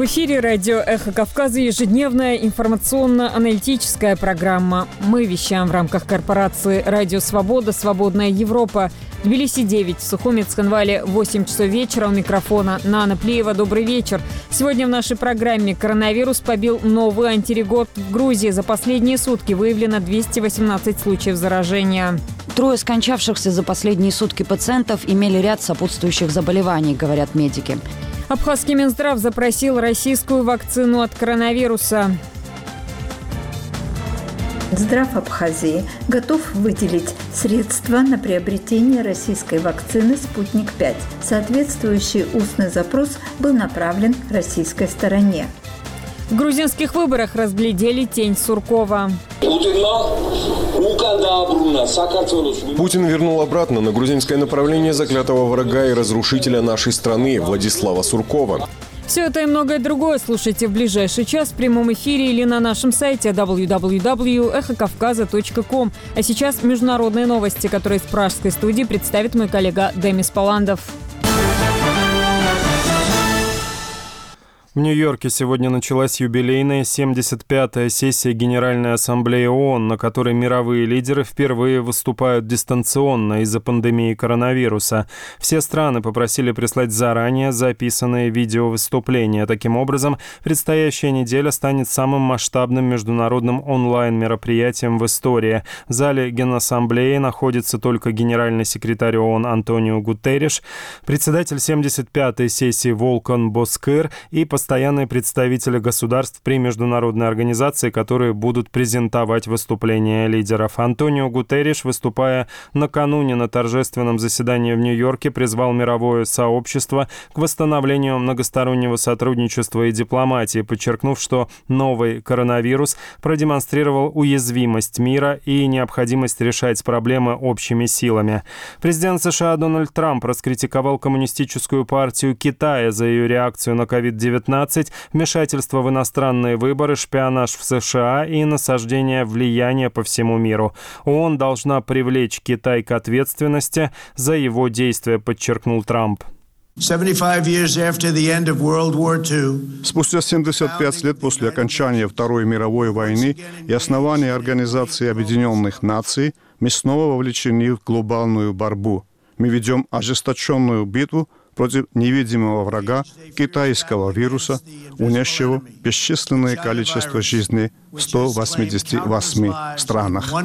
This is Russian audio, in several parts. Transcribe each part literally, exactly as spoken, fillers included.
В эфире радио «Эхо Кавказа» ежедневная информационно-аналитическая программа. Мы вещаем в рамках корпорации «Радио Свобода. Свободная Европа». В Тбилиси девять, в Сухуми, Цхинвале восемь часов вечера. У микрофона Нана Плиева. Добрый вечер. Сегодня в нашей программе коронавирус побил новый антирекорд в Грузии. За последние сутки выявлено двести восемнадцать случаев заражения. Трое скончавшихся за последние сутки пациентов имели ряд сопутствующих заболеваний, говорят медики. Абхазский Минздрав запросил российскую вакцину от коронавируса. Минздрав Абхазии готов выделить средства на приобретение российской вакцины «Спутник-пять». Соответствующий устный запрос был направлен российской стороне. В грузинских выборах разглядели тень Суркова. Путин вернул обратно на грузинское направление заклятого врага и разрушителя нашей страны Владислава Суркова. Все это и многое другое слушайте в ближайший час в прямом эфире или на нашем сайте дабл ю дабл ю дабл ю точка эхо кавказа точка ком. А сейчас международные новости, которые из пражской студии представит мой коллега Демис Паландов. В Нью-Йорке сегодня началась юбилейная семьдесят пятая сессия Генеральной Ассамблеи ООН, на которой мировые лидеры впервые выступают дистанционно из-за пандемии коронавируса. Все страны попросили прислать заранее записанные видеовыступления. Таким образом, предстоящая неделя станет самым масштабным международным онлайн-мероприятием в истории. В зале Генассамблеи находится только генеральный секретарь ООН Антонио Гутерриш, председатель семьдесят пятой сессии Волкан Боскыр и постоянные представители государств при международной организации, которые будут презентовать выступления лидеров. Антонио Гутерриш, выступая накануне на торжественном заседании в Нью-Йорке, призвал мировое сообщество к восстановлению многостороннего сотрудничества и дипломатии, подчеркнув, что новый коронавирус продемонстрировал уязвимость мира и необходимость решать проблемы общими силами. Президент США Дональд Трамп раскритиковал Коммунистическую партию Китая за ее реакцию на ковид девятнадцать, вмешательство в иностранные выборы, шпионаж в США и насаждение влияния по всему миру. ООН должна привлечь Китай к ответственности за его действия, подчеркнул Трамп. Спустя семьдесят пять лет после окончания Второй мировой войны и основания Организации Объединенных Наций мы снова вовлечены в глобальную борьбу. Мы ведем ожесточенную битву против невидимого врага китайского вируса, унесшего бесчисленное количество жизней в ста восьмидесяти восьми странах.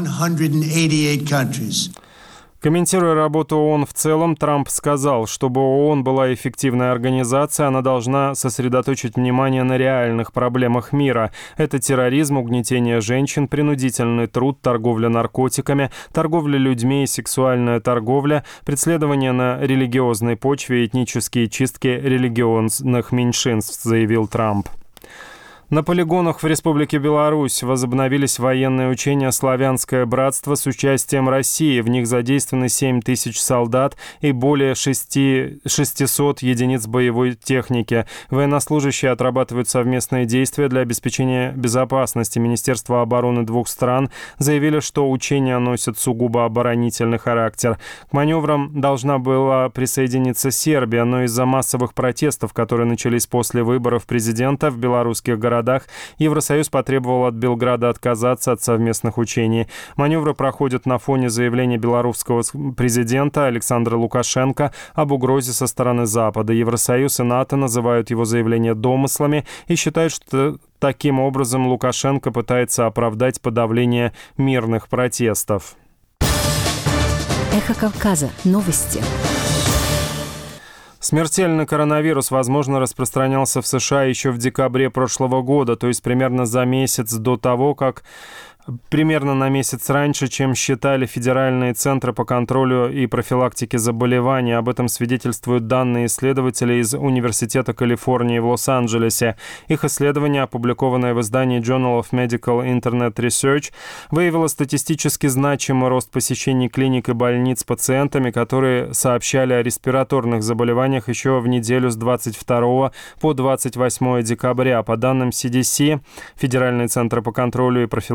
Комментируя работу ООН в целом, Трамп сказал, чтобы ООН была эффективной организацией, она должна сосредоточить внимание на реальных проблемах мира. Это терроризм, угнетение женщин, принудительный труд, торговля наркотиками, торговля людьми и сексуальная торговля, преследование на религиозной почве и этнические чистки религиозных меньшинств, заявил Трамп. На полигонах в Республике Беларусь возобновились военные учения «Славянское братство» с участием России. В них задействованы семь тысяч солдат и более шестисот единиц боевой техники. Военнослужащие отрабатывают совместные действия для обеспечения безопасности. Министерство обороны двух стран заявили, что учения носят сугубо оборонительный характер. К маневрам должна была присоединиться Сербия, но из-за массовых протестов, которые начались после выборов президента в белорусских городах, Евросоюз потребовал от Белграда отказаться от совместных учений. Маневры проходят на фоне заявления белорусского президента Александра Лукашенко об угрозе со стороны Запада. Евросоюз и НАТО называют его заявление домыслами и считают, что таким образом Лукашенко пытается оправдать подавление мирных протестов. Эхо Кавказа. Новости. Смертельный коронавирус, возможно, распространялся в США еще в декабре прошлого года, то есть примерно за месяц до того, как примерно на месяц раньше, чем считали федеральные центры по контролю и профилактике заболеваний. Об этом свидетельствуют данные исследователей из Университета Калифорнии в Лос-Анджелесе. Их исследование, опубликованное в издании Journal of Medical Internet Research, выявило статистически значимый рост посещений клиник и больниц пациентами, которые сообщали о респираторных заболеваниях еще в неделю с двадцать второго по двадцать восьмое декабря. По данным си ди си, Федеральные центры по контролю и профилактике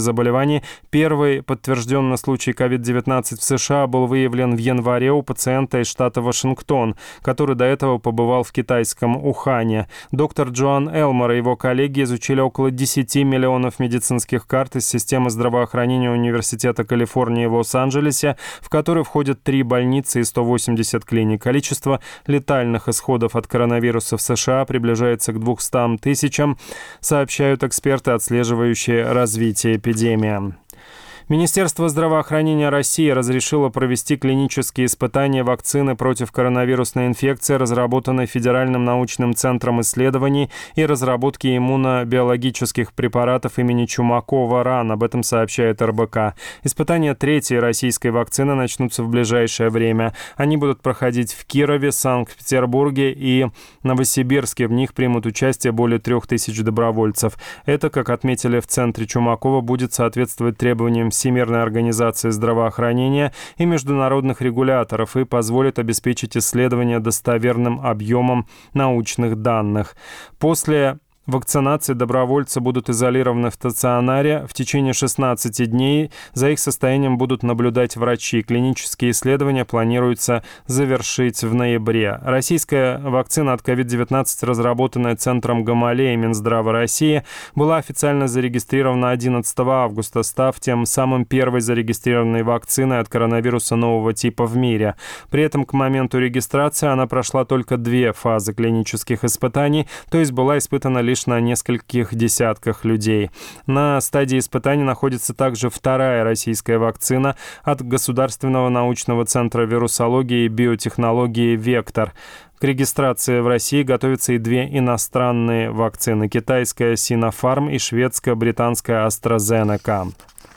заболеваний. Первый подтвержденный случай ковид девятнадцать в США был выявлен в январе у пациента из штата Вашингтон, который до этого побывал в китайском Ухане. Доктор Джоан Элмор и его коллеги изучили около десяти миллионов медицинских карт из системы здравоохранения Университета Калифорнии в Лос-Анджелесе, в который входят три больницы и сто восемьдесят клиник. Количество летальных исходов от коронавируса в США приближается к двухстам тысячам, сообщают эксперты, отслеживающие развитие эпидемии. Министерство здравоохранения России разрешило провести клинические испытания вакцины против коронавирусной инфекции, разработанной Федеральным научным центром исследований и разработки иммунобиологических препаратов имени Чумакова РАН. Об этом сообщает эр бэ ка. Испытания третьей российской вакцины начнутся в ближайшее время. Они будут проходить в Кирове, Санкт-Петербурге и Новосибирске. В них примут участие более трех тысяч добровольцев. Это, как отметили в центре Чумакова, будет соответствовать требованиям Всемирной организации здравоохранения и международных регуляторов и позволит обеспечить исследование достоверным объемом научных данных. После вакцинации добровольцы будут изолированы в стационаре в течение шестнадцати дней. За их состоянием будут наблюдать врачи. Клинические исследования планируется завершить в ноябре. Российская вакцина от ковид девятнадцать, разработанная Центром Гамалеи и Минздрава России, была официально зарегистрирована одиннадцатого августа, став тем самым первой зарегистрированной вакциной от коронавируса нового типа в мире. При этом к моменту регистрации она прошла только две фазы клинических испытаний, то есть была испытана лишь на нескольких десятках людей. На стадии испытаний находится также вторая российская вакцина от Государственного научного центра вирусологии и биотехнологии «Вектор». К регистрации в России готовятся и две иностранные вакцины – китайская «Синофарм» и шведско-британская «AstraZeneca».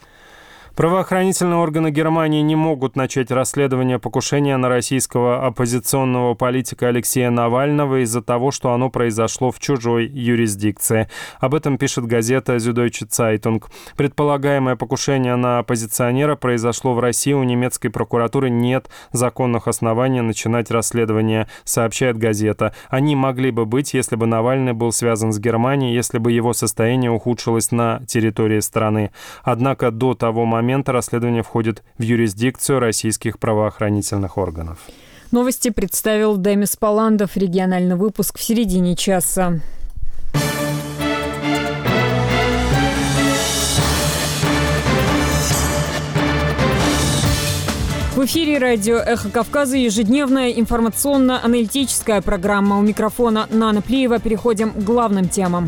Правоохранительные органы Германии не могут начать расследование покушения на российского оппозиционного политика Алексея Навального из-за того, что оно произошло в чужой юрисдикции. Об этом пишет газета Süddeutsche Zeitung. Предполагаемое покушение на оппозиционера произошло в России. У немецкой прокуратуры нет законных оснований начинать расследование, сообщает газета. Они могли бы быть, если бы Навальный был связан с Германией, если бы его состояние ухудшилось на территории страны. Однако до того момента расследование входит в юрисдикцию российских правоохранительных органов. Новости представил Демис Паландов. Региональный выпуск в середине часа. В эфире радио «Эхо Кавказа» ежедневная информационно-аналитическая программа. У микрофона Нана Плиева. Переходим к главным темам.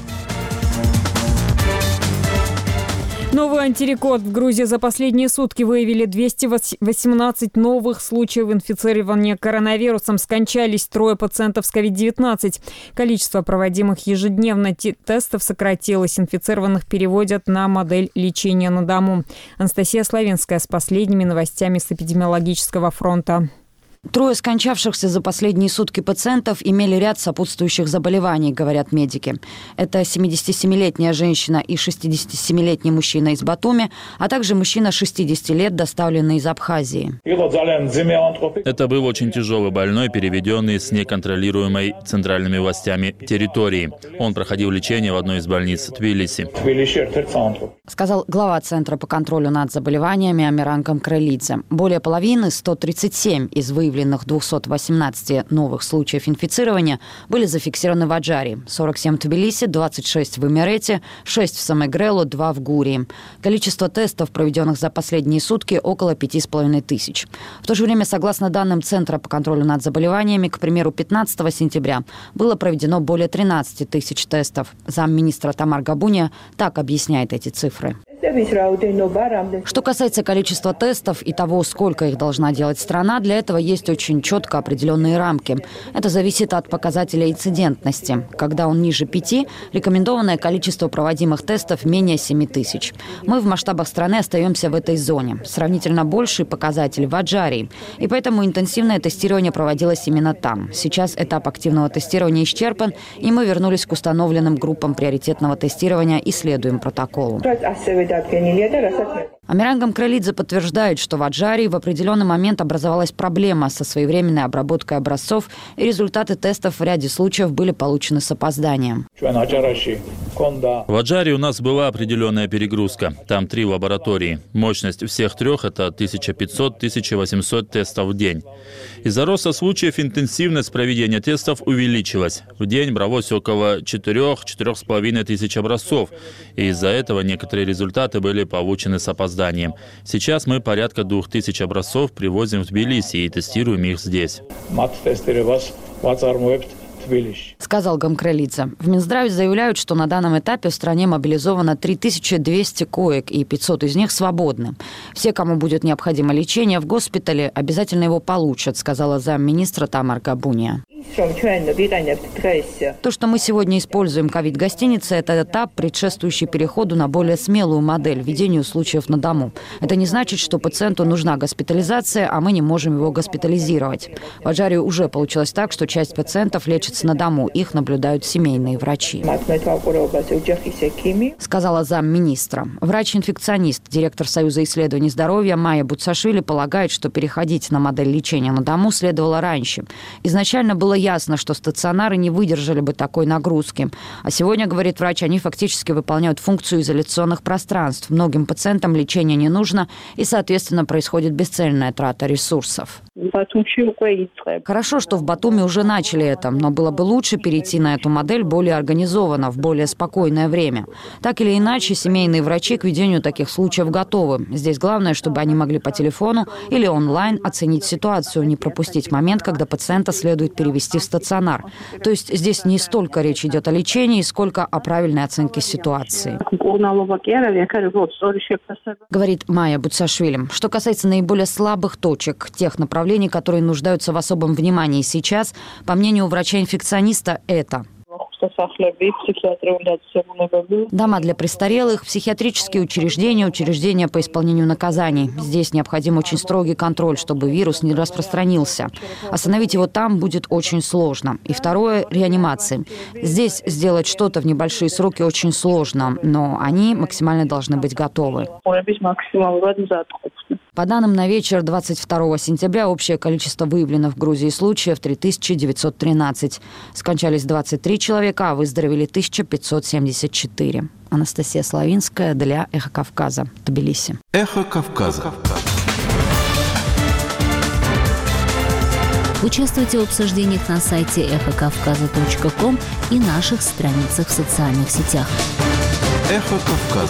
Новый антирекорд. В Грузии за последние сутки выявили двести восемнадцать новых случаев инфицирования коронавирусом. Скончались трое пациентов с ковид девятнадцать. Количество проводимых ежедневно тестов сократилось. Инфицированных переводят на модель лечения на дому. Анастасия Славинская с последними новостями с эпидемиологического фронта. Трое скончавшихся за последние сутки пациентов имели ряд сопутствующих заболеваний, говорят медики. Это семидесятисемилетняя женщина и шестидесятисемилетний мужчина из Батуми, а также мужчина шестидесяти лет, доставленный из Абхазии. Это был очень тяжелый больной, переведенный с неконтролируемой центральными властями территории. Он проходил лечение в одной из больниц Тбилиси. Сказал глава Центра по контролю над заболеваниями Амиран Камкрелидзе. Более половины, сто тридцать семь из выявленных двухсот восемнадцати новых случаев инфицирования были зафиксированы в Аджаре, сорок семь в Тбилиси, двадцать шесть в Имерете, шесть в Самегрелу, два в Гурии. Количество тестов, проведенных за последние сутки, около пяти с половиной тысяч. В то же время, согласно данным Центра по контролю над заболеваниями, к примеру, пятнадцатого сентября было проведено более тринадцати тысяч тестов. Замминистра Тамар Габуния так объясняет эти цифры. Что касается количества тестов и того, сколько их должна делать страна, для этого есть очень четко определенные рамки. Это зависит от показателя инцидентности. Когда он ниже пяти, рекомендованное количество проводимых тестов менее семи тысяч. Мы в масштабах страны остаемся в этой зоне. Сравнительно больший показатель в Аджарии. И поэтому интенсивное тестирование проводилось именно там. Сейчас этап активного тестирования исчерпан, и мы вернулись к установленным группам приоритетного тестирования и следуем протоколу. Амиран Кралидзе подтверждает, что в Аджарии в определенный момент образовалась проблема со своевременной обработкой образцов, и результаты тестов в ряде случаев были получены с опозданием. В Аджарии у нас была определенная перегрузка. Там три лаборатории. Мощность всех трех – это тысяча пятьсот — тысяча восемьсот тестов в день. Из-за роста случаев интенсивность проведения тестов увеличилась. В день бралось около четырёх-четырёх с половиной тысяч образцов. И из-за этого некоторые результаты были получены с опозданием. Сейчас мы порядка двух тысяч образцов привозим в Тбилиси и тестируем их здесь. Сказал Гамкралидзе. В Минздраве заявляют, что на данном этапе в стране мобилизовано три тысячи двести коек, и пятьсот из них свободны. Все, кому будет необходимо лечение в госпитале, обязательно его получат, сказала замминистра Тамар Габуния. То, что мы сегодня используем ковид-гостиницы, это этап, предшествующий переходу на более смелую модель введению случаев на дому. Это не значит, что пациенту нужна госпитализация, а мы не можем его госпитализировать. В Аджарии уже получилось так, что часть пациентов лечится на дому. Их наблюдают семейные врачи. Сказала замминистра. Врач-инфекционист, директор Союза исследований здоровья Майя Буцашвили полагает, что переходить на модель лечения на дому следовало раньше. Изначально было ясно, что стационары не выдержали бы такой нагрузки. А сегодня, говорит врач, они фактически выполняют функцию изоляционных пространств. Многим пациентам лечение не нужно, и, соответственно, происходит бесцельная трата ресурсов. Хорошо, что в Батуми уже начали это, но было бы лучше перейти на эту модель более организованно, в более спокойное время. Так или иначе, семейные врачи к ведению таких случаев готовы. Здесь главное, чтобы они могли по телефону или онлайн оценить ситуацию, не пропустить момент, когда пациента следует перевести в стационар. То есть здесь не столько речь идет о лечении, сколько о правильной оценке ситуации. Говорит Майя Буцашвили. Что касается наиболее слабых точек, тех направлений, которые нуждаются в особом внимании сейчас, по мнению врача-инфекциониста, это дома для престарелых, психиатрические учреждения, учреждения по исполнению наказаний. Здесь необходим очень строгий контроль, чтобы вирус не распространился. Остановить его там будет очень сложно. И второе – реанимации. Здесь сделать что-то в небольшие сроки очень сложно, но они максимально должны быть готовы. По данным на вечер двадцать второго сентября общее количество выявленных в Грузии случаев три тысячи девятьсот тринадцать. Скончались двадцать три человека, а выздоровели тысяча пятьсот семьдесят четыре. Анастасия Славинская для «Эхо Кавказа», Тбилиси. «Эхо Кавказа». Участвуйте в обсуждениях на сайте эхо кавказа точка ком и наших страницах в социальных сетях. «Эхо Кавказа».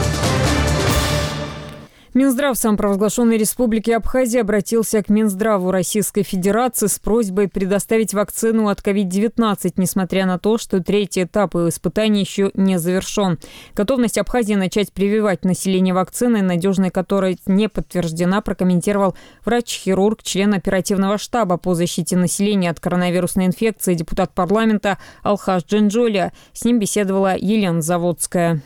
Минздрав самопровозглашенной Республики Абхазия обратился к Минздраву Российской Федерации с просьбой предоставить вакцину от ковид девятнадцать, несмотря на то, что третий этап испытаний еще не завершен. Готовность Абхазии начать прививать население вакциной, надежной которой не подтверждена, прокомментировал врач-хирург, член оперативного штаба по защите населения от коронавирусной инфекции, депутат парламента Алхаз Джинджолия. С ним беседовала Елена Заводская.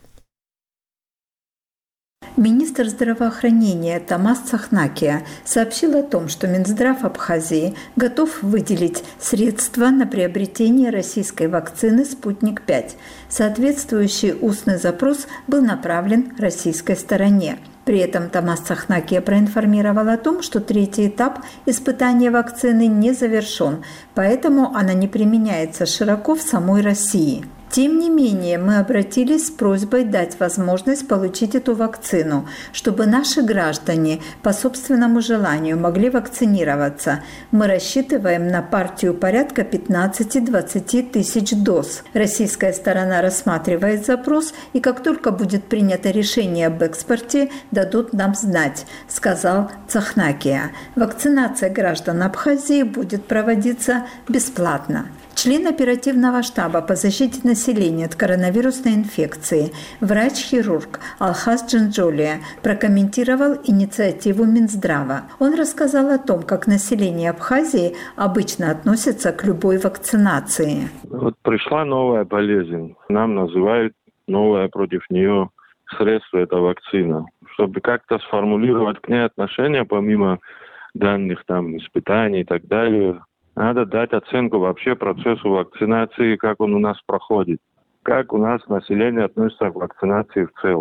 Министр здравоохранения Тамас Цахнакия сообщил о том, что Минздрав Абхазии готов выделить средства на приобретение российской вакцины «Спутник пять». Соответствующий устный запрос был направлен российской стороне. При этом Тамас Цахнакия проинформировал о том, что третий этап испытания вакцины не завершен, поэтому она не применяется широко в самой России. Тем не менее, мы обратились с просьбой дать возможность получить эту вакцину, чтобы наши граждане по собственному желанию могли вакцинироваться. Мы рассчитываем на партию порядка пятнадцати-двадцати тысяч доз. Российская сторона рассматривает запрос, и как только будет принято решение об экспорте, дадут нам знать, сказал Цахнакия. Вакцинация граждан Абхазии будет проводиться бесплатно. Член оперативного штаба по защите населения от коронавирусной инфекции, врач-хирург Алхаз Джинджолия прокомментировал инициативу Минздрава. Он рассказал о том, как население Абхазии обычно относится к любой вакцинации. Вот пришла новая болезнь. Нам называют новое против нее средство – это вакцина. Чтобы как-то сформулировать к ней отношение, помимо данных там, испытаний и так далее, надо дать оценку вообще процессу вакцинации, как он у нас проходит, как у нас население относится к вакцинации в целом.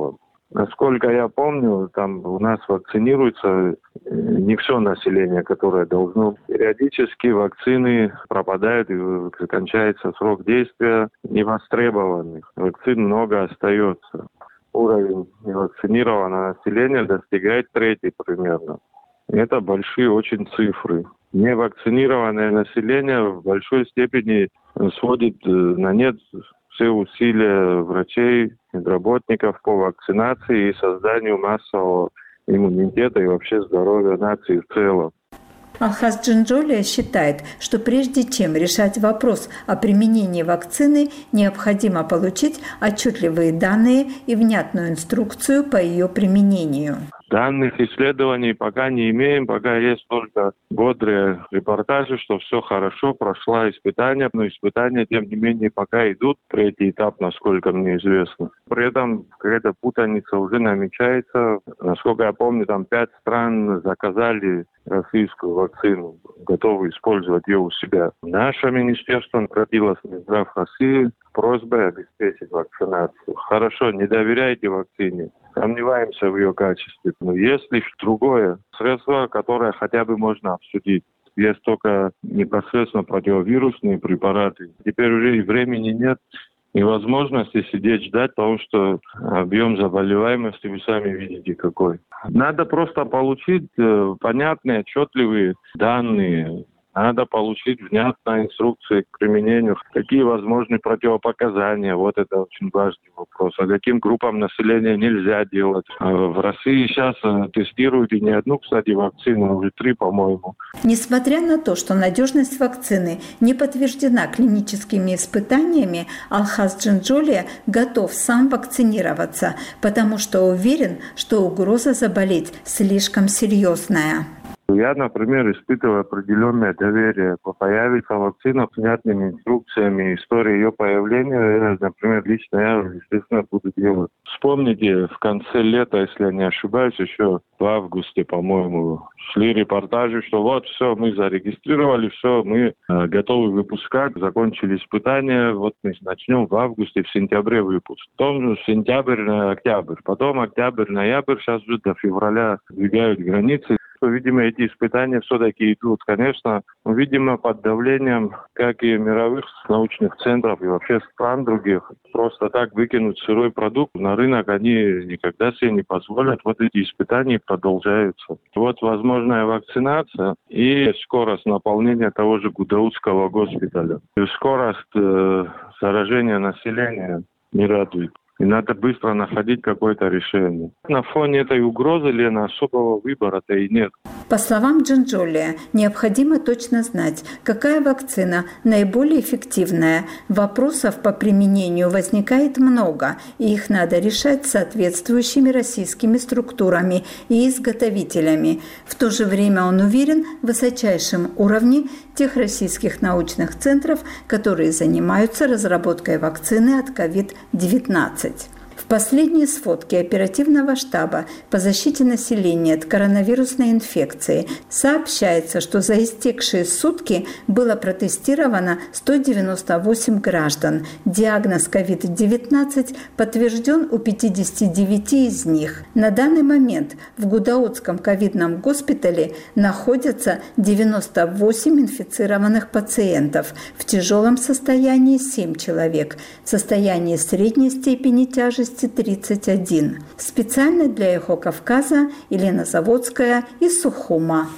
Насколько я помню, там у нас вакцинируется не все население, которое должно. Периодически вакцины пропадают, и кончается срок действия невостребованных. Вакцин много остается. Уровень невакцинированного населения достигает трети примерно. Это большие очень цифры. Невакцинированное население в большой степени сводит на нет все усилия врачей, медработников по вакцинации и созданию массового иммунитета и вообще здоровья нации в целом. Алхаз Джинджолия считает, что прежде чем решать вопрос о применении вакцины, необходимо получить отчетливые данные и внятную инструкцию по ее применению. Данных исследований пока не имеем, пока есть только бодрые репортажи, что все хорошо, прошло испытание, но испытания, тем не менее, пока идут. Третий этап, насколько мне известно. При этом какая-то путаница уже намечается. Насколько я помню, там пять стран заказали российскую вакцину, готовы использовать ее у себя. Наше министерство обратилось в Минздрав России с просьбой обеспечить вакцинацию. Хорошо, не доверяйте вакцине. Сомневаемся в ее качестве. Но есть лишь другое средство, которое хотя бы можно обсудить. Есть только непосредственно противовирусные препараты. Теперь уже и времени нет, и возможности сидеть ждать, потому что объем заболеваемости вы сами видите какой. Надо просто получить понятные, отчетливые данные. Надо получить внятные инструкции к применению. Какие возможны противопоказания? Вот это очень важный вопрос. А каким группам населения нельзя делать? В России сейчас тестируют и не одну, кстати, вакцину, а уже три, по-моему. Несмотря на то, что надежность вакцины не подтверждена клиническими испытаниями, Алхаз Джинджолия готов сам вакцинироваться, потому что уверен, что угроза заболеть слишком серьезная. Я, например, испытываю определенное доверие. Появится вакцина с внятными инструкциями, история ее появления, например, лично я, естественно, буду делать. Вспомните, в конце лета, если я не ошибаюсь, еще в августе, по-моему, шли репортажи, что вот, все, мы зарегистрировали, все, мы э, готовы выпускать, закончили испытания, вот мы начнем в августе, в сентябре выпуск. Потом сентябрь на октябрь, потом октябрь, ноябрь, сейчас уже до февраля двигают границы. Видимо, эти испытания все-таки идут, конечно, видимо, под давлением, как и мировых научных центров и вообще стран других. Просто так выкинуть сырой продукт на рынок они никогда себе не позволят. Вот эти испытания продолжаются. Вот возможная вакцинация и скорость наполнения того же Гудаутского госпиталя. И скорость э, заражения населения не радует. И надо быстро находить какое-то решение. На фоне этой угрозы, Лена, особого выбора-то и нет. По словам Джинджолия, необходимо точно знать, какая вакцина наиболее эффективная. Вопросов по применению возникает много, и их надо решать соответствующими российскими структурами и изготовителями. В то же время он уверен в высочайшем уровне тех российских научных центров, которые занимаются разработкой вакцины от ковид девятнадцать. В последней сводке оперативного штаба по защите населения от коронавирусной инфекции сообщается, что за истекшие сутки было протестировано сто девяносто восемь граждан. Диагноз ковид девятнадцать подтвержден у пятидесяти девяти из них. На данный момент в Гудаутском ковидном госпитале находятся девяносто восемь инфицированных пациентов. В тяжелом состоянии семь человек. В состоянии средней степени тяжести тридцать один. Специально для «Эхо Кавказа» Елена Заводская из Сухума.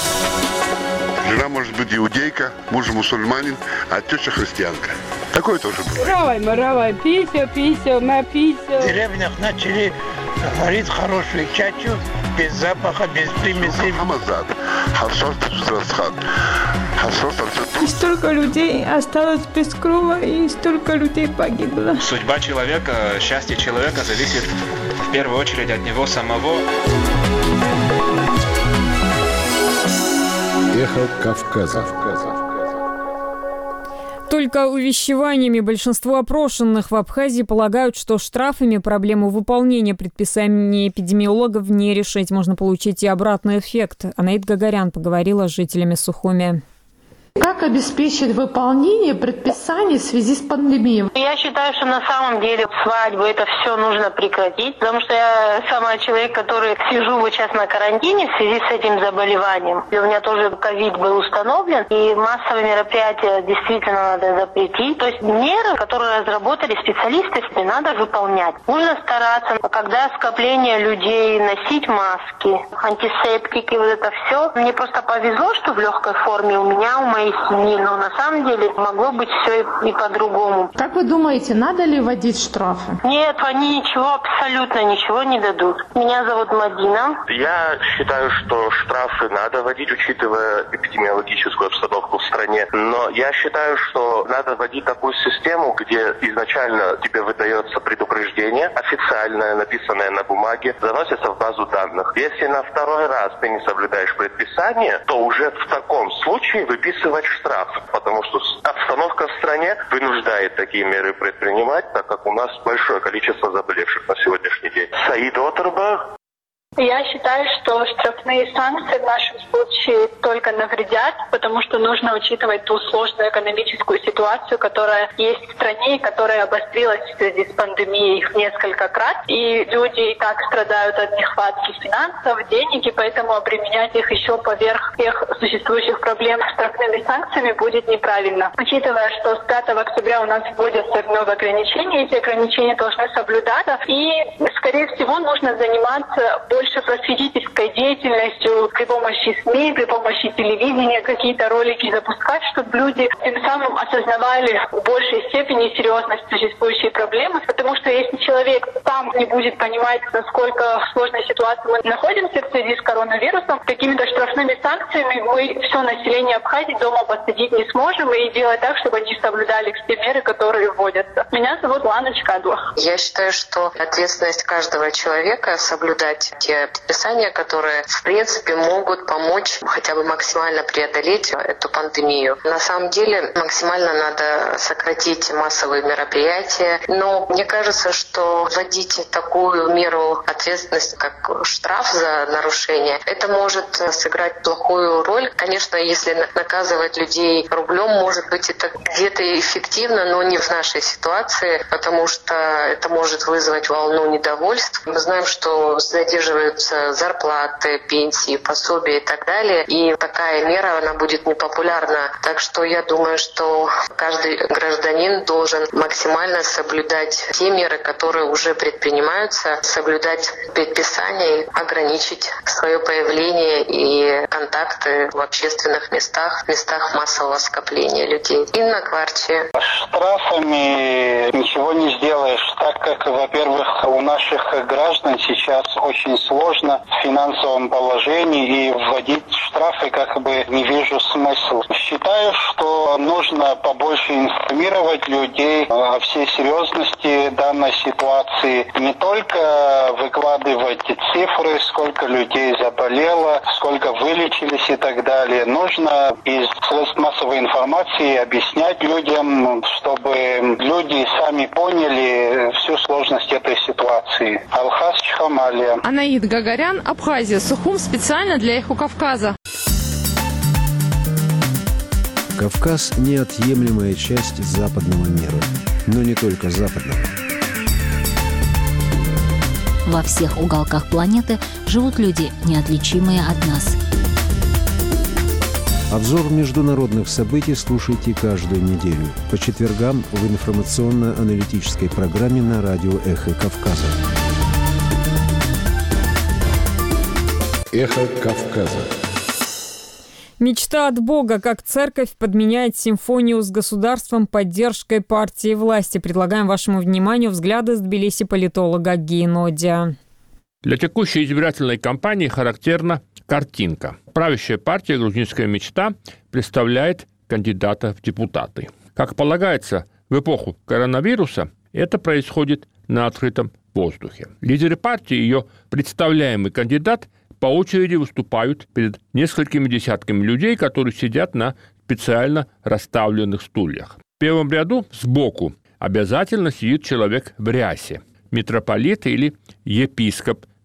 Жена может быть иудейка, муж мусульманин, а теща христианка. Такое тоже бывает. Равай, маравай, писю, писю, на писю. В деревнях начали варить хорошую чачу, без запаха, без примесей. И столько людей осталось без крова, и столько людей погибло. Судьба человека, счастье человека зависит в первую очередь от него самого. Эхо Кавказа. Только увещеваниями большинство опрошенных в Абхазии полагают, что штрафами проблему выполнения предписаний эпидемиологов не решить. Можно получить и обратный эффект. Анаит Гагарян поговорила с жителями Сухуми. Как обеспечить выполнение предписаний в связи с пандемией? Я считаю, что на самом деле свадьбу это все нужно прекратить, потому что я сама человек, который сижу вот сейчас на карантине в связи с этим заболеванием. И у меня тоже ковид был установлен, и массовые мероприятия действительно надо запретить. То есть меры, которые разработали специалисты, надо выполнять. Нужно стараться, когда скопление людей, носить маски, антисептики, вот это все. Мне просто повезло, что в легкой форме у меня, у моей семьи, но на самом деле могло быть все и, и по-другому. Как вы думаете, надо ли вводить штрафы? Нет, они ничего, абсолютно ничего не дадут. Меня зовут Мадина. Я считаю, что штрафы надо вводить, учитывая эпидемиологическую обстановку в стране. Но я считаю, что надо вводить такую систему, где изначально тебе выдается предупреждение, официальное, написанное на бумаге, заносится в базу данных. Если на второй раз ты не соблюдаешь предписание, то уже в таком случае выписывать штраф, потому что обстановка в стране вынуждает такие меры предпринимать, так как у нас большое количество заболевших на сегодняшний день. Саид Отерба. Я считаю, что штрафные санкции в нашем случае только навредят, потому что нужно учитывать ту сложную экономическую ситуацию, которая есть в стране и которая обострилась в связи с пандемией несколько крат. И люди и так страдают от нехватки финансов, денег, и поэтому обременять их еще поверх всех существующих проблем штрафными санкциями будет неправильно. Учитывая, что с пятого октября у нас вводятся вновь ограничения, эти ограничения должны соблюдаться, и, скорее всего, нужно заниматься больше просветительской деятельностью при помощи СМИ, при помощи телевидения, какие-то ролики запускать, чтобы люди тем самым осознавали в большей степени серьезность существующей проблемы, потому что если человек сам не будет понимать, насколько в сложной ситуации мы находимся в связи с коронавирусом, какими-то штрафными санкциями мы все население Абхазии дома посадить не сможем и делать так, чтобы они соблюдали все меры, которые вводятся. Меня зовут Лана Чкадуа. Я считаю, что ответственность каждого человека соблюдать те предписания, которые, в принципе, могут помочь хотя бы максимально преодолеть эту пандемию. На самом деле, максимально надо сократить массовые мероприятия, но мне кажется, что вводить такую меру ответственности, как штраф за нарушение, это может сыграть плохую роль. Конечно, если наказывать людей рублем, может быть, это где-то эффективно, но не в нашей ситуации, потому что это может вызвать волну недовольств. Мы знаем, что задерживается зарплаты, пенсии, пособия и так далее. И такая мера, она будет непопулярна. Так что я думаю, что каждый гражданин должен максимально соблюдать те меры, которые уже предпринимаются, соблюдать предписания, ограничить свое появление и контакты в общественных местах, в местах массового скопления людей. Инна Кварчи. Штрафами ничего не сделаешь, так как, во-первых, у наших граждан сейчас очень сложно в финансовом положении, и вводить штрафы как бы не вижу смысла. Считаю, что нужно побольше информировать людей о всей серьезности данной ситуации. Не только выкладывать цифры, сколько людей заболело, сколько вылечились и так далее. Нужно из средств массовой информации объяснять людям, чтобы люди сами поняли всю сложность этой ситуации. Алхаз Чхамалия. Анаид Гагарян, Абхазия, Сухум, специально для Эхо Кавказа. Кавказ – неотъемлемая часть западного мира, но не только западного. Во всех уголках планеты живут люди, неотличимые от нас. Обзор международных событий слушайте каждую неделю по четвергам в информационно-аналитической программе на радио «Эхо Кавказа». «Эхо Кавказа». Мечта от Бога, как церковь подменяет симфонию с государством поддержкой партии власти. Предлагаем вашему вниманию взгляды с Тбилиси политолога Гейнодия. Для текущей избирательной кампании характерна картинка. Правящая партия «Грузинская мечта» представляет кандидата в депутаты. Как полагается, в эпоху коронавируса это происходит на открытом воздухе. Лидеры партии и ее представляемый кандидат по очереди выступают перед несколькими десятками людей, которые сидят на специально расставленных стульях. В первом ряду сбоку обязательно сидит человек в рясе, митрополит или епископ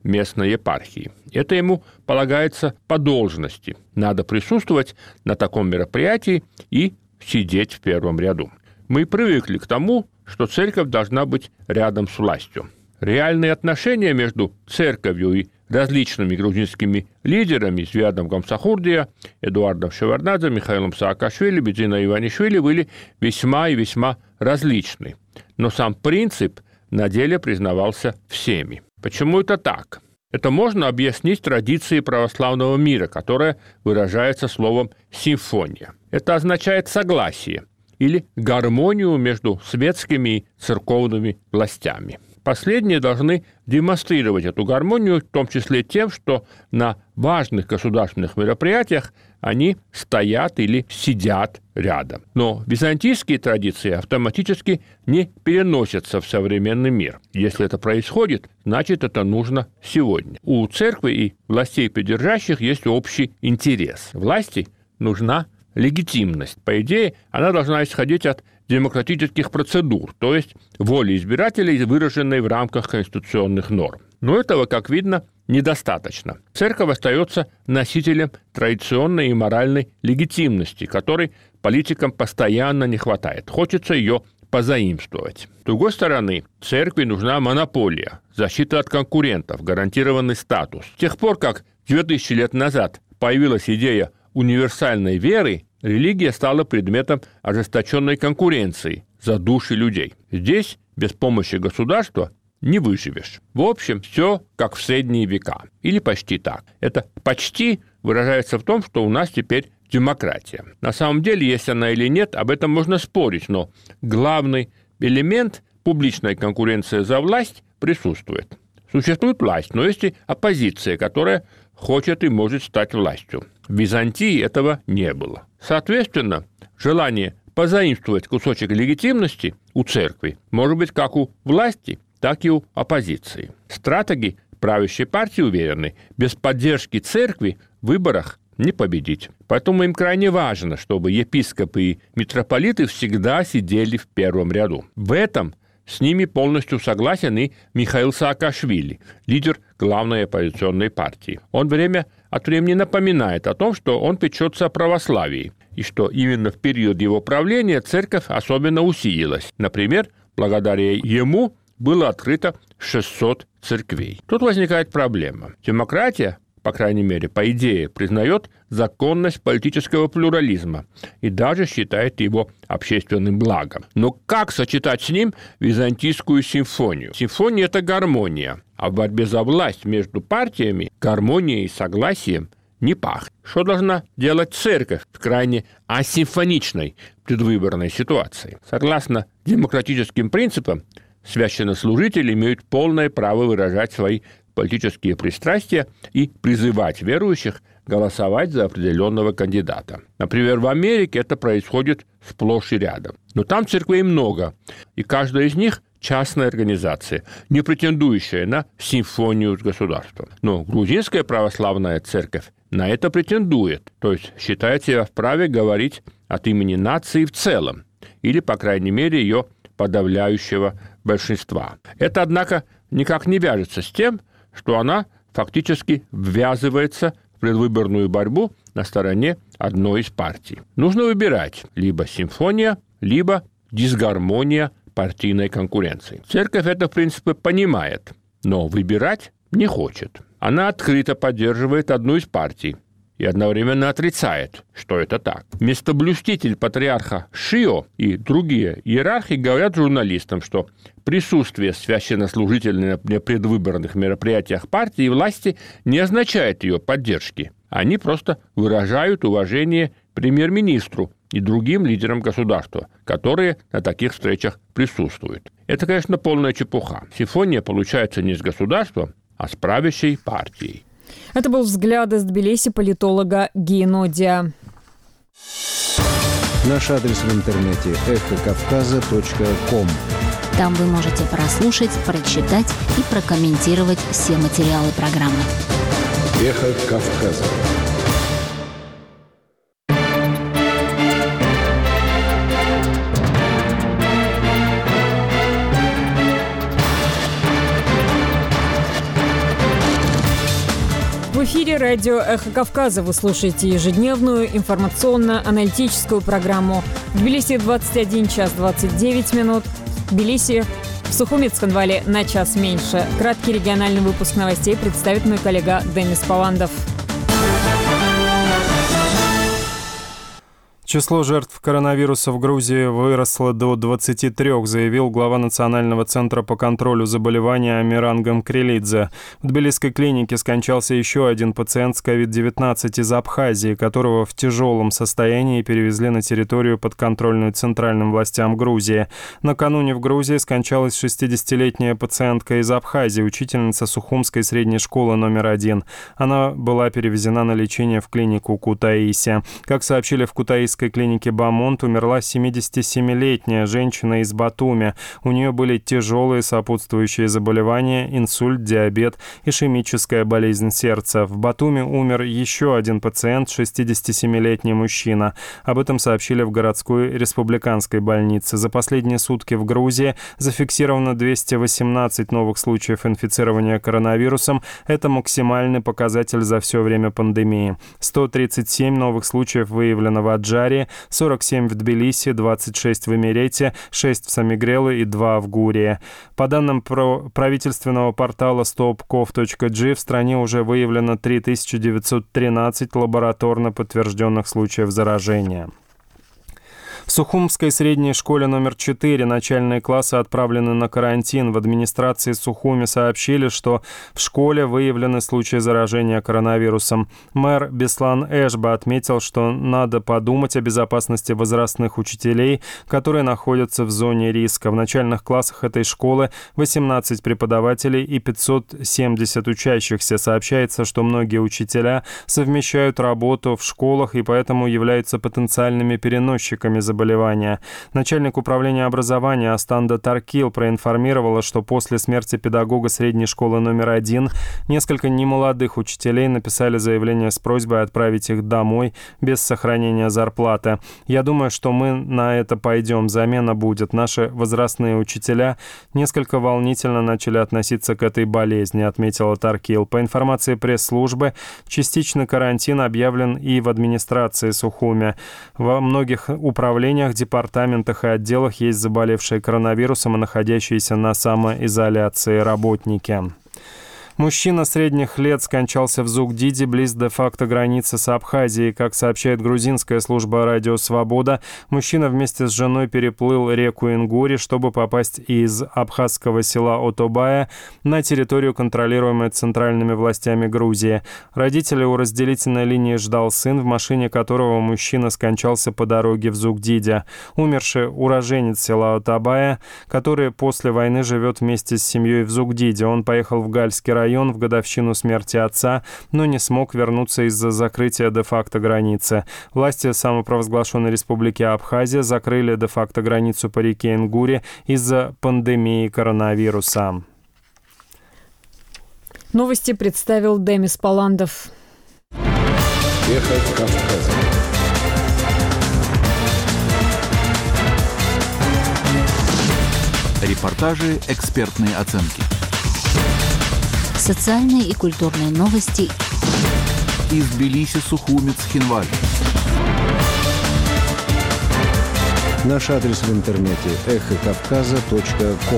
местной епархии. Это ему полагается по должности. Надо присутствовать на таком мероприятии и сидеть в первом ряду. Мы привыкли к тому, что церковь должна быть рядом с властью. Реальные отношения между церковью и различными грузинскими лидерами Звиадом Гамсахурдия, Эдуардом Шеварднадзе, Михаилом Саакашвили, Бедзиной Иванишвили были весьма и весьма различны. Но сам принцип на деле признавался всеми. Почему это так? Это можно объяснить традицией православного мира, которая выражается словом «симфония». Это означает согласие или гармонию между светскими и церковными властями. Последние должны демонстрировать эту гармонию, в том числе тем, что на важных государственных мероприятиях они стоят или сидят рядом. Но византийские традиции автоматически не переносятся в современный мир. Если это происходит, значит, это нужно сегодня. У церкви и властей придержащих есть общий интерес. Власти нужна легитимность. По идее, она должна исходить от демократических процедур, то есть воли избирателей, выраженной в рамках конституционных норм. Но этого, как видно, недостаточно. Церковь остается носителем традиционной и моральной легитимности, которой политикам постоянно не хватает. Хочется ее позаимствовать. С другой стороны, церкви нужна монополия, защита от конкурентов, гарантированный статус. С тех пор, как две тысячи лет назад появилась идея универсальной веры, религия стала предметом ожесточенной конкуренции за души людей. Здесь без помощи государства не выживешь. В общем, все как в средние века. Или почти так. Это «почти» выражается в том, что у нас теперь демократия. На самом деле, есть она или нет, об этом можно спорить, но главный элемент публичной конкуренции за власть присутствует. Существует власть, но есть и оппозиция, которая хочет и может стать властью. В Византии этого не было. Соответственно, желание позаимствовать кусочек легитимности у церкви может быть как у власти, так и у оппозиции. Стратеги правящей партии уверены, без поддержки церкви в выборах не победить. Поэтому им крайне важно, чтобы епископы и митрополиты всегда сидели в первом ряду. В этом с ними полностью согласен и Михаил Саакашвили, лидер главной оппозиционной партии. Он время от времени напоминает о том, что он печется о православии, и что именно в период его правления церковь особенно усилилась. Например, благодаря ему было открыто шестьсот церквей. Тут возникает проблема. Демократия, по крайней мере, по идее, признает законность политического плюрализма и даже считает его общественным благом. Но как сочетать с ним византийскую симфонию? Симфония – это гармония, а в борьбе за власть между партиями гармонией и согласием не пахнет. Что должна делать церковь в крайне асимфоничной предвыборной ситуации? Согласно демократическим принципам, священнослужители имеют полное право выражать свои политические пристрастия и призывать верующих голосовать за определенного кандидата. Например, в Америке это происходит сплошь и рядом. Но там церквей много, и каждая из них частная организация, не претендующая на симфонию с государством. Но грузинская православная церковь на это претендует, то есть считает себя вправе говорить от имени нации в целом, или, по крайней мере, ее подавляющего большинства. Это, однако, никак не вяжется с тем, что она фактически ввязывается в предвыборную борьбу на стороне одной из партий. Нужно выбирать либо симфония, либо дисгармония партийной конкуренции. Церковь это, в принципе, понимает, но выбирать не хочет. Она открыто поддерживает одну из партий и одновременно отрицает, что это так. Местоблюститель патриарха Шио и другие иерархи говорят журналистам, что присутствие священнослужителей на предвыборных мероприятиях партии и власти не означает ее поддержки. Они просто выражают уважение премьер-министру и другим лидерам государства, которые на таких встречах присутствуют. Это, конечно, полная чепуха. Симфония получается не с государством, а с правящей партией. Это был взгляд из Тбилиси политолога Гейнодия. Наш адрес в интернете – эхо кавказа точка ком. Там вы можете прослушать, прочитать и прокомментировать все материалы программы. Эхо Кавказа. эфире радио «Эхо Кавказа». Вы слушаете ежедневную информационно-аналитическую программу. В Тбилиси двадцать один час двадцать девять минут. В Тбилиси, в Сухуми Цхинвале на час меньше. Краткий региональный выпуск новостей представит мой коллега Демис Паландов. Число жертв коронавируса в Грузии выросло до двадцати трёх, заявил глава Национального центра по контролю заболеваний Амиран Гамкрелидзе. В тбилисской клинике скончался еще один пациент с ковид девятнадцать из Абхазии, которого в тяжелом состоянии перевезли на территорию, подконтрольную центральным властям Грузии. Накануне в Грузии скончалась шестидесятилетняя пациентка из Абхазии, учительница Сухумской средней школы номер один. Она была перевезена на лечение в клинику Кутаиси. Как сообщили в Кутаисской клинике Бамонт, умерла семидесятисемилетняя женщина из Батуми. У нее были тяжелые сопутствующие заболевания, инсульт, диабет, ишемическая болезнь сердца. В Батуми умер еще один пациент, шестидесятисемилетний мужчина. Об этом сообщили в городской республиканской больнице. За последние сутки в Грузии зафиксировано двести восемнадцать новых случаев инфицирования коронавирусом. Это максимальный показатель за все время пандемии. сто тридцать семь новых случаев выявлено в Аджаре, сорок семь в Тбилиси, двадцать шесть в Эмирете, шесть в Самигреле и два в Гурии. По данным про правительственного портала stopkov точка джи, в стране уже выявлено три тысячи девятьсот тринадцать лабораторно подтвержденных случаев заражения. В Сухумской средней школе номер четыре начальные классы отправлены на карантин. В администрации Сухуми сообщили, что в школе выявлены случаи заражения коронавирусом. Мэр Беслан Эшба отметил, что надо подумать о безопасности возрастных учителей, которые находятся в зоне риска. В начальных классах этой школы восемнадцать преподавателей и пятьсот семьдесят учащихся. Сообщается, что многие учителя совмещают работу в школах и поэтому являются потенциальными переносчиками заболевания. заболевания. Начальник управления образования Астанда Таркил проинформировала, что после смерти педагога средней школы номер один несколько немолодых учителей написали заявление с просьбой отправить их домой без сохранения зарплаты. «Я думаю, что мы на это пойдем, замена будет. Наши возрастные учителя несколько волнительно начали относиться к этой болезни», отметила Таркил. По информации пресс-службы, частичный карантин объявлен и в администрации Сухуми. Во многих управлениях, департаментах и отделах есть заболевшие коронавирусом и находящиеся на самоизоляции работники. Мужчина средних лет скончался в Зугдиде, близ де-факто границы с Абхазией. Как сообщает грузинская служба «Радио Свобода», мужчина вместе с женой переплыл реку Ингури, чтобы попасть из абхазского села Отобая на территорию, контролируемую центральными властями Грузии. Родителей у разделительной линии ждал сын, в машине которого мужчина скончался по дороге в Зугдиде. Умерший уроженец села Отобая, который после войны живет вместе с семьей в Зугдиде. Он поехал в Гальский район район в годовщину смерти отца, но не смог вернуться из-за закрытия де-факто границы. Власти самопровозглашенной республики Абхазия закрыли де-факто границу по реке Ингури из-за пандемии коронавируса. Новости представил Демис Паландов. Эхо Кавказа. Репортажи, экспертные оценки. Социальные и культурные новости из Тбилиси, Сухуми, Цхинваль. Наш адрес в интернете эхо кавказа точка ком.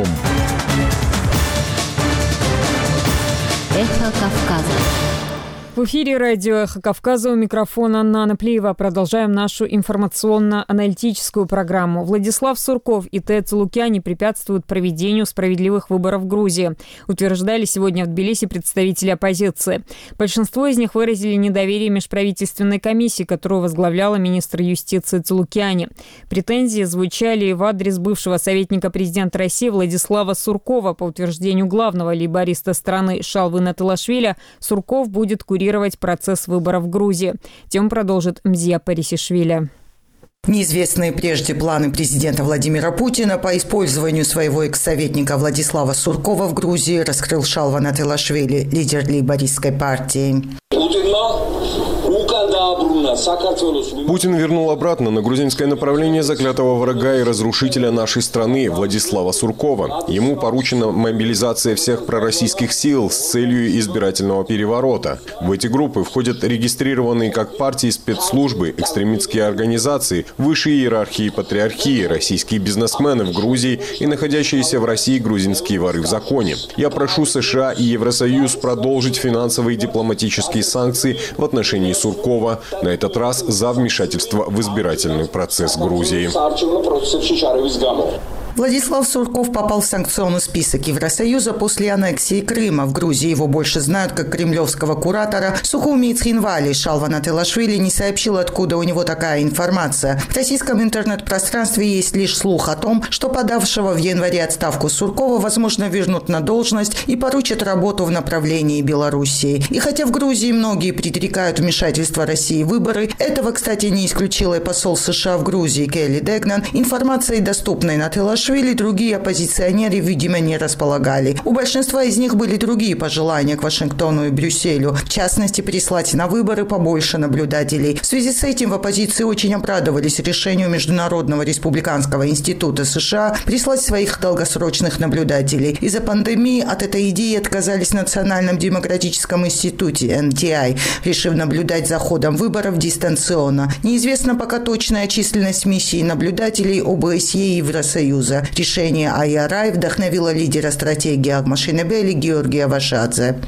Эхо Кавказа. В эфире радио «Эхо Кавказа», у микрофона Нана Плиева. Продолжаем нашу информационно-аналитическую программу. Владислав Сурков и Т. Цулукяни препятствуют проведению справедливых выборов в Грузии, утверждали сегодня в Тбилиси представители оппозиции. Большинство из них выразили недоверие межправительственной комиссии, которую возглавляла министр юстиции Цулукяни. Претензии звучали в адрес бывшего советника президента России Владислава Суркова. По утверждению главного лейбориста страны Шалвы Натылашвили, Сурков будет курировать процесс выборов в Грузии. Тему продолжит Мзия Парисишвили. Неизвестные прежде планы президента Владимира Путина по использованию своего экс-советника Владислава Суркова в Грузии раскрыл Шалва Натылашвили, лидер лейбористской партии. Путин вернул обратно на грузинское направление заклятого врага и разрушителя нашей страны Владислава Суркова. Ему поручена мобилизация всех пророссийских сил с целью избирательного переворота. В эти группы входят регистрированные как партии, спецслужбы, экстремистские организации, высшие иерархии патриархии, российские бизнесмены в Грузии и находящиеся в России грузинские воры в законе. Я прошу США и Евросоюз продолжить финансовые и дипломатические санкции в отношении Суркова, на этот раз за вмешательство в избирательный процесс Грузии. Владислав Сурков попал в санкционный список Евросоюза после аннексии Крыма. В Грузии его больше знают как кремлевского куратора. Сухуми Цхинвали Шалва Нателашвили не сообщил, откуда у него такая информация. В российском интернет-пространстве есть лишь слух о том, что подавшего в январе отставку Суркова, возможно, вернут на должность и поручат работу в направлении Белоруссии. И хотя в Грузии многие предрекают вмешательство России в выборы, этого, кстати, не исключил и посол США в Грузии Келли Дегнан, информацией, доступной Нателашвили, другие оппозиционеры, видимо, не располагали. У большинства из них были другие пожелания к Вашингтону и Брюсселю. В частности, прислать на выборы побольше наблюдателей. В связи с этим в оппозиции очень обрадовались решению Международного республиканского института США прислать своих долгосрочных наблюдателей. Из-за пандемии от этой идеи отказались в Национальном демократическом институте эн ти ай, решив наблюдать за ходом выборов дистанционно. Неизвестна пока точная численность миссий наблюдателей о бэ эс е и Евросоюза. Решение ай ар ай вдохновило лидера стратегии Агмашинебели Георгия Вашадзе.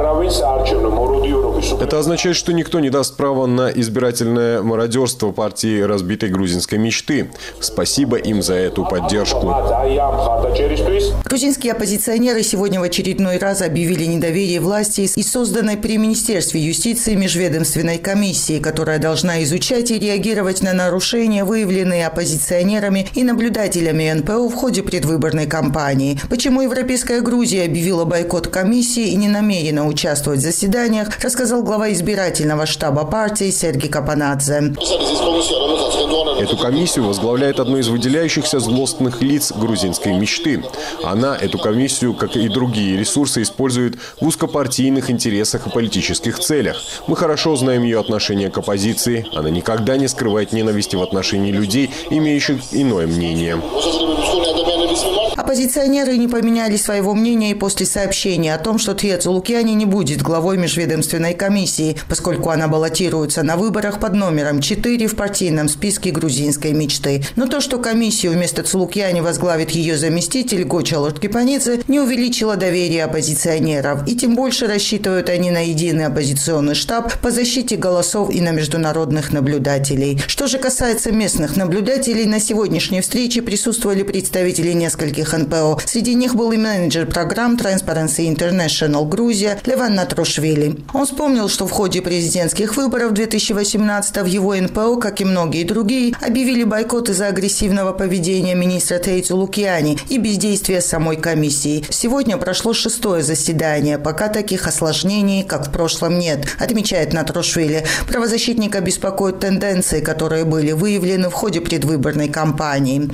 Это означает, что никто не даст права на избирательное мародерство партии разбитой грузинской мечты. Спасибо им за эту поддержку. Грузинские оппозиционеры сегодня в очередной раз объявили недоверие власти и созданной при Министерстве юстиции межведомственной комиссии, которая должна изучать и реагировать на нарушения, выявленные оппозиционерами и наблюдателями эн пэ о в ходе предвыборной кампании. Почему Европейская Грузия объявила бойкот комиссии и не намерена участвовать в заседаниях, рассказал глава избирательного штаба партии Сергей Капанадзе. Эту комиссию возглавляет одно из выделяющихся злостных лиц грузинской мечты. Она эту комиссию, как и другие ресурсы, использует в узкопартийных интересах и политических целях. Мы хорошо знаем ее отношение к оппозиции. Она никогда не скрывает ненависти в отношении людей, имеющих иное мнение. Оппозиционеры не поменяли своего мнения и после сообщения о том, что Тхиэцу Лукьяни не будет главой межведомственной комиссии, поскольку она баллотируется на выборах под номером четыре в партийном списке грузинской мечты. Но то, что комиссию вместо Цулукьяни возглавит ее заместитель Гоча Лордкипанидзе, не увеличило доверие оппозиционеров. И тем больше рассчитывают они на единый оппозиционный штаб по защите голосов и на международных наблюдателей. Что же касается местных наблюдателей, на сегодняшней встрече присутствовали представители нескольких эн пэ о. Среди них был и менеджер программ Transparency International Грузия Леван Натрушвили. Он вспомнил, что в ходе президентских выборов две тысячи восемнадцатого в его эн пэ о, как и многие другие, объявили бойкот из-за агрессивного поведения министра Тхиэцу Лукьяни и бездействия самой комиссии. Сегодня прошло шестое заседание, пока таких осложнений, как в прошлом, нет, отмечает Натрушвили. Правозащитника беспокоят тенденции, которые были выявлены в ходе предвыборной кампании.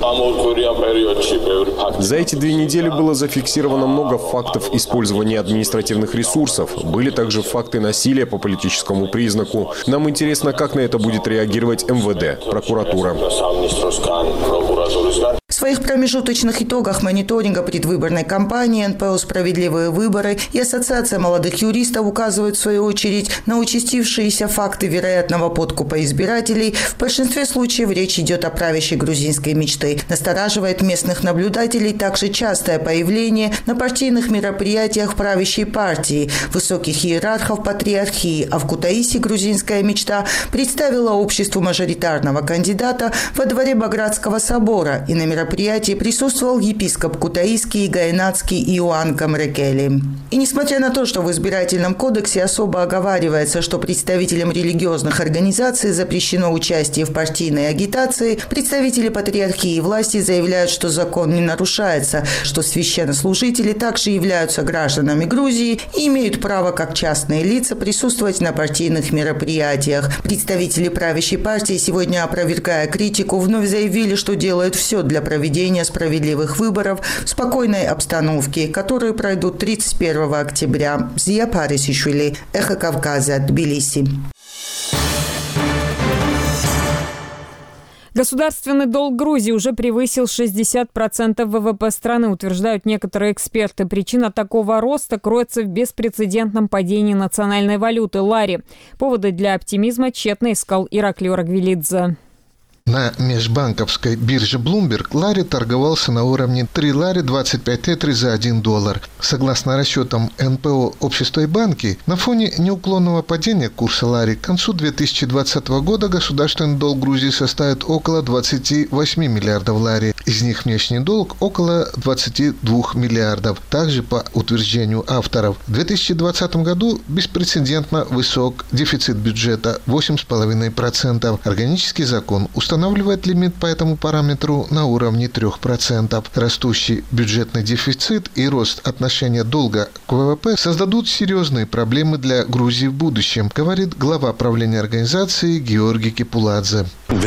За эти две недели было зафиксировано много фактов использования административных ресурсов. Были также факты насилия по политическому признаку. Нам интересно, как на это будет реагировать эм вэ дэ, прокуратура. В своих промежуточных итогах мониторинга предвыборной кампании эн пэ о «Справедливые выборы» и Ассоциация молодых юристов указывают в свою очередь на участившиеся факты вероятного подкупа избирателей. В большинстве случаев речь идет о правящей грузинской мечты. Настораживает местных наблюдателей также частое появление на партийных мероприятиях правящей партии, высоких иерархов патриархии, а в Кутаиси грузинская мечта представила обществу мажоритарного кандидата во дворе Багратского собора, и на мероприятии присутствовал епископ Кутаисский и Гаинатский Иоанн Камрекели. И несмотря на то, что в избирательном кодексе особо оговаривается, что представителям религиозных организаций запрещено участие в партийной агитации, представители патриархии и власти заявляют, что закон не нарушается, что священнослужители также являются гражданами Грузии и имеют право как частные лица присутствовать на партийных мероприятиях. Представители правящей партии, сегодня опровергая критику, вновь заявили, что делают все для проведения справедливых выборов в спокойной обстановке, которые пройдут тридцать первого октября. Зия Парисишвили, Эхо Кавказа, Тбилиси. Государственный долг Грузии уже превысил шестьдесят процентов ВВП страны, утверждают некоторые эксперты. Причина такого роста кроется в беспрецедентном падении национальной валюты лари. Поводы для оптимизма тщетно искал Ираклий Ораквелидзе. На межбанковской бирже Bloomberg лари торговался на уровне три лари двадцать пять тетри за один доллар. Согласно расчетам эн пэ о «Общество и банки», на фоне неуклонного падения курса лари к концу две тысячи двадцатого года государственный долг Грузии составит около двадцати восьми миллиардов лари. Из них внешний долг около двадцати двух миллиардов. Также, по утверждению авторов, в две тысячи двадцатом году беспрецедентно высок дефицит бюджета – восемь целых пять десятых процента. Органический закон установил устанавливает лимит по этому параметру на уровне трёх процентов. Растущий бюджетный дефицит и рост отношения долга к ВВП создадут серьезные проблемы для Грузии в будущем, говорит глава правления организации Георгий Кипуладзе.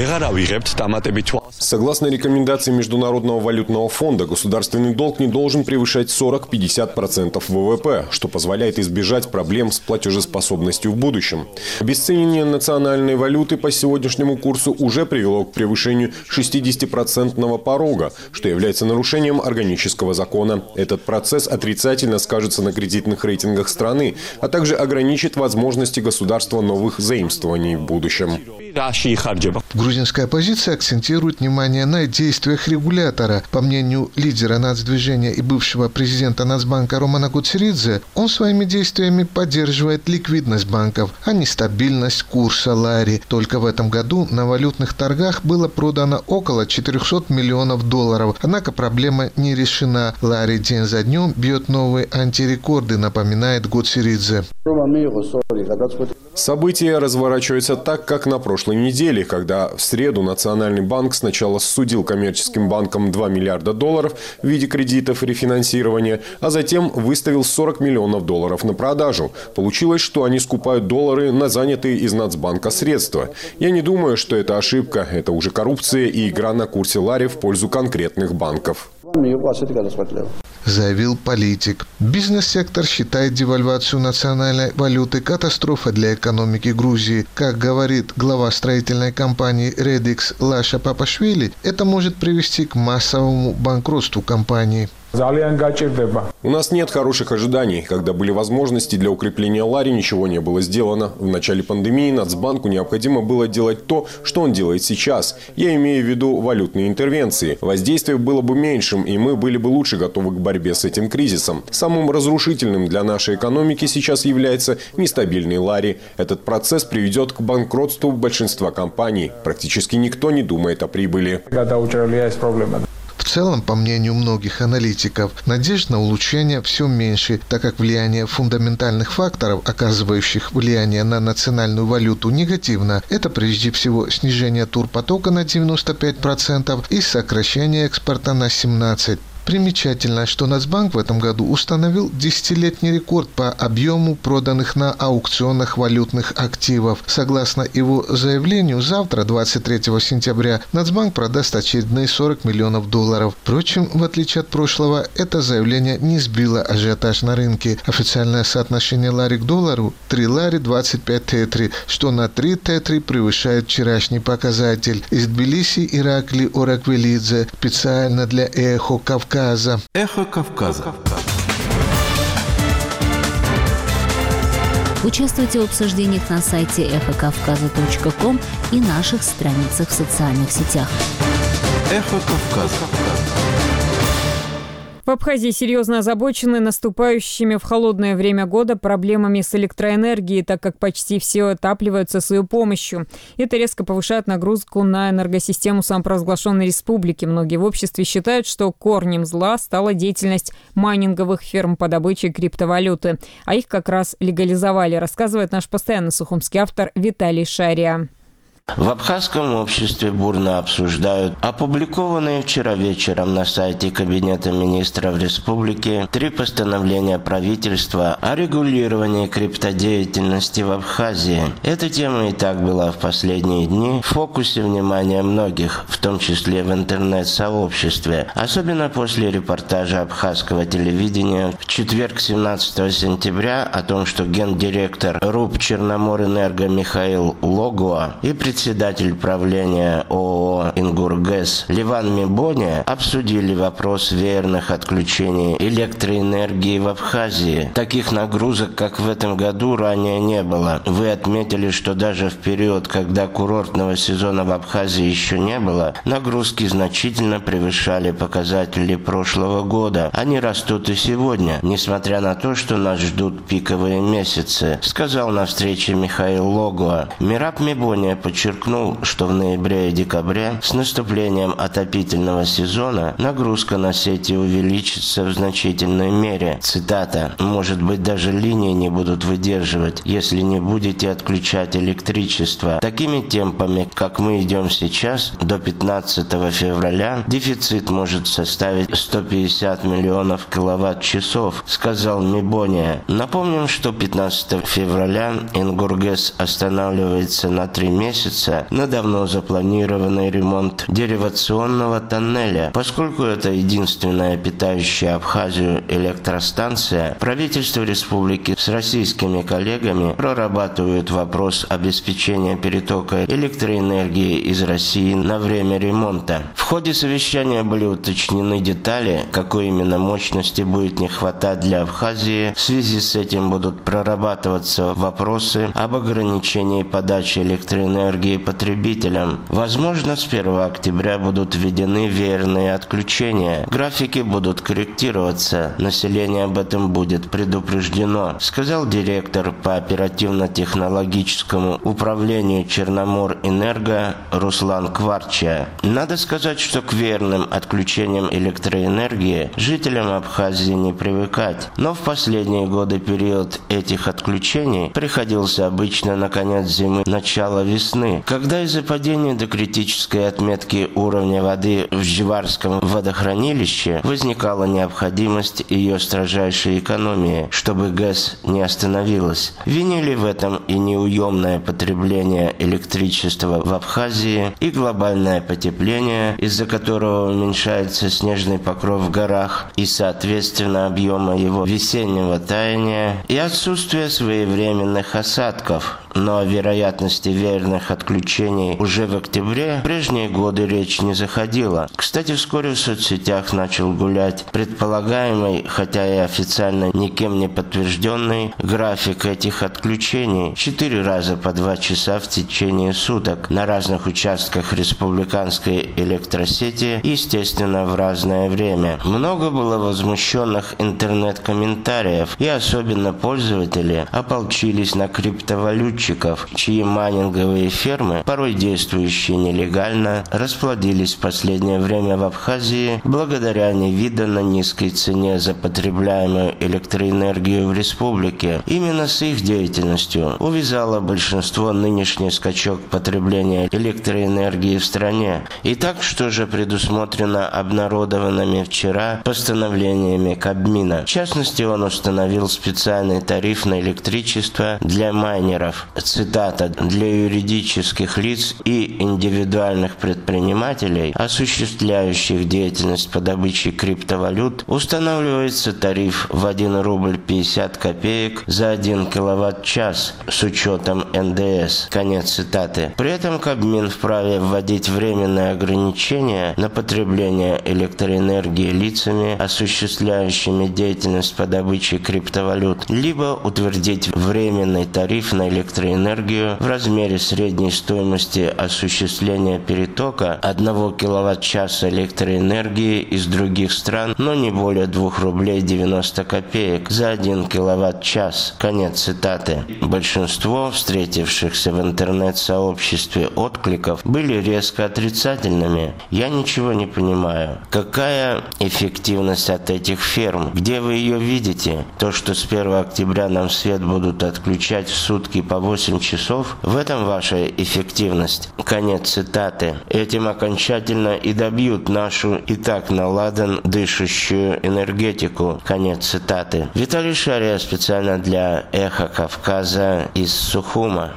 Согласно рекомендации Международного валютного фонда, государственный долг не должен превышать сорок-пятьдесят процентов ВВП, что позволяет избежать проблем с платежеспособностью в будущем. Обесценивание национальной валюты по сегодняшнему курсу уже привело к превышению шестидесятипроцентного порога, что является нарушением органического закона. Этот процесс отрицательно скажется на кредитных рейтингах страны, а также ограничит возможности государства новых заимствований в будущем. Грузинская оппозиция акцентирует внимание на действиях регулятора. По мнению лидера нацдвижения и бывшего президента Нацбанка Романа Гуцеридзе, он своими действиями поддерживает ликвидность банков, а не стабильность курса лари. Только в этом году на валютных торгах было продано около четырехсот миллионов долларов. Однако проблема не решена. Лари день за днем бьет новые антирекорды, напоминает Гуцеридзе. События разворачиваются так, как на прошлой неделе, когда в среду Национальный банк сначала судил коммерческим банкам два миллиарда долларов в виде кредитов и рефинансирования, а затем выставил сорок миллионов долларов на продажу. Получилось, что они скупают доллары на занятые из Нацбанка средства. Я не думаю, что это ошибка. Это уже коррупция и игра на курсе лари в пользу конкретных банков. Заявил политик. Бизнес-сектор считает девальвацию национальной валюты катастрофой для экономики Грузии. Как говорит глава строительной компании «Редикс» Лаша Папашвили, это может привести к массовому банкротству компании. У нас нет хороших ожиданий. Когда были возможности для укрепления лари, ничего не было сделано. В начале пандемии Нацбанку необходимо было делать то, что он делает сейчас. Я имею в виду валютные интервенции. Воздействие было бы меньшим, и мы были бы лучше готовы к борьбе с этим кризисом. Самым разрушительным для нашей экономики сейчас является нестабильный лари. Этот процесс приведет к банкротству большинства компаний. Практически никто не думает о прибыли. В целом, по мнению многих аналитиков, надежд на улучшение все меньше, так как влияние фундаментальных факторов, оказывающих влияние на национальную валюту, негативно. Это прежде всего снижение турпотока на девяносто пять процентов и сокращение экспорта на семнадцать процентов. Примечательно, что Нацбанк в этом году установил десятилетний рекорд по объему проданных на аукционах валютных активов. Согласно его заявлению, завтра, двадцать третьего сентября, Нацбанк продаст очередные сорок миллионов долларов. Впрочем, в отличие от прошлого, это заявление не сбило ажиотаж на рынке. Официальное соотношение лари к доллару – три лари двадцать пять тетри, что на три тетри превышает вчерашний показатель. Из Тбилиси Ираклий Ораквелидзе специально для «Эхо Кавказа». Эхо Кавказа. Участвуйте в обсуждениях на сайте эхо кавказа точка ком и наших страницах в социальных сетях. Эхо Кавказа. В Абхазии серьезно озабочены наступающими в холодное время года проблемами с электроэнергией, так как почти все отапливаются с ее помощью. Это резко повышает нагрузку на энергосистему самопровозглашенной республики. Многие в обществе считают, что корнем зла стала деятельность майнинговых фирм по добыче криптовалюты. А их как раз легализовали, рассказывает наш постоянный сухумский автор Виталий Шария. В абхазском обществе бурно обсуждают опубликованные вчера вечером на сайте Кабинета министров республики три постановления правительства о регулировании криптодеятельности в Абхазии. Эта тема и так была в последние дни в фокусе внимания многих, в том числе в интернет-сообществе, особенно после репортажа абхазского телевидения в четверг, семнадцатого сентября, о том, что гендиректор РУП Черноморэнерго Михаил Логуа и представитель председатель правления ООО «Ингургэс» Ливан Мибоня обсудили вопрос веерных отключений электроэнергии в Абхазии. Таких нагрузок, как в этом году, ранее не было. Вы отметили, что даже в период, когда курортного сезона в Абхазии еще не было, нагрузки значительно превышали показатели прошлого года. Они растут и сегодня, несмотря на то, что нас ждут пиковые месяцы, сказал на встрече Михаил Логуа. Мираб Мибоня подчеркнул, что в ноябре и декабре с наступлением отопительного сезона нагрузка на сети увеличится в значительной мере. Цитата: «Может быть, даже линии не будут выдерживать, если не будете отключать электричество. Такими темпами, как мы идем сейчас, до пятнадцатого февраля дефицит может составить сто пятьдесят миллионов киловатт-часов», сказал Мибоня. Напомним, что пятнадцатого февраля Ингургэс останавливается на три месяца на давно запланированный ремонт деривационного тоннеля. Поскольку это единственная питающая Абхазию электростанция, правительство республики с российскими коллегами прорабатывают вопрос обеспечения перетока электроэнергии из России на время ремонта. В ходе совещания были уточнены детали, какой именно мощности будет не хватать для Абхазии. В связи с этим будут прорабатываться вопросы об ограничении подачи электроэнергии потребителям. Возможно, с первого октября будут введены веерные отключения. Графики будут корректироваться. Население об этом будет предупреждено, сказал директор по оперативно-технологическому управлению Черноморэнерго Руслан Кварча. Надо сказать, что к веерным отключениям электроэнергии жителям Абхазии не привыкать. Но в последние годы период этих отключений приходился обычно на конец зимы, начало весны, когда из-за падения до критической отметки уровня воды в Жеварском водохранилище возникала необходимость ее строжайшей экономии, чтобы ГЭС не остановилась. Винили в этом и неуемное потребление электричества в Абхазии, и глобальное потепление, из-за которого уменьшается снежный покров в горах и, соответственно, объема его весеннего таяния, и отсутствие своевременных осадков. Но о вероятности веерных отключений уже в октябре в прежние годы речь не заходила. Кстати, вскоре в соцсетях начал гулять предполагаемый, хотя и официально никем не подтвержденный, график этих отключений. Четыре раза по два часа в течение суток на разных участках республиканской электросети, естественно, в разное время. Много было возмущенных интернет-комментариев, и особенно пользователи ополчились на криптовалютчиков, чьи майнинговые фермы, порой действующие нелегально, расплодились в последнее время в Абхазии благодаря невиданно низкой цене за потребляемую электроэнергию в республике. Именно с их деятельностью увязало большинство нынешний скачок потребления электроэнергии в стране. Итак, что же предусмотрено обнародованными вчера постановлениями Кабмина? В частности, он установил специальный тариф на электричество для майнеров. Цитата: «Для юридических лиц и индивидуальных предпринимателей, осуществляющих деятельность по добыче криптовалют, устанавливается тариф в один рубль пятьдесят копеек за один киловатт-час с учетом эн дэ эс». Конец цитаты. При этом Кабмин вправе вводить временные ограничения на потребление электроэнергии лицами, осуществляющими деятельность по добыче криптовалют, либо утвердить временный тариф на электроэнергию в размере средней стоимости осуществления перетока одного киловатт-часа электроэнергии из других стран, но не более двух рублей девяносто копеек за один киловатт-час. Конец цитаты. Большинство встретившихся в интернет-сообществе откликов были резко отрицательными. Я ничего не понимаю. Какая эффективность от этих ферм? Где вы ее видите? То, что с первого октября нам свет будут отключать в сутки по восемь часов, в этом ваша эффективность. Конец цитаты. Этим окончательно и добьют нашу и так наладан дышащую энергетику. Конец цитаты. Виталий Шария специально для «Эхо Кавказа» из Сухума.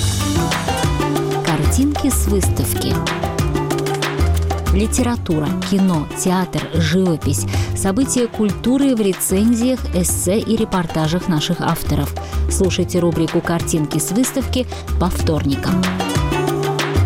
Картинки с выставки. Литература, кино, театр, живопись, события культуры в рецензиях, эссе и репортажах наших авторов. Слушайте рубрику «Картинки с выставки» по вторникам.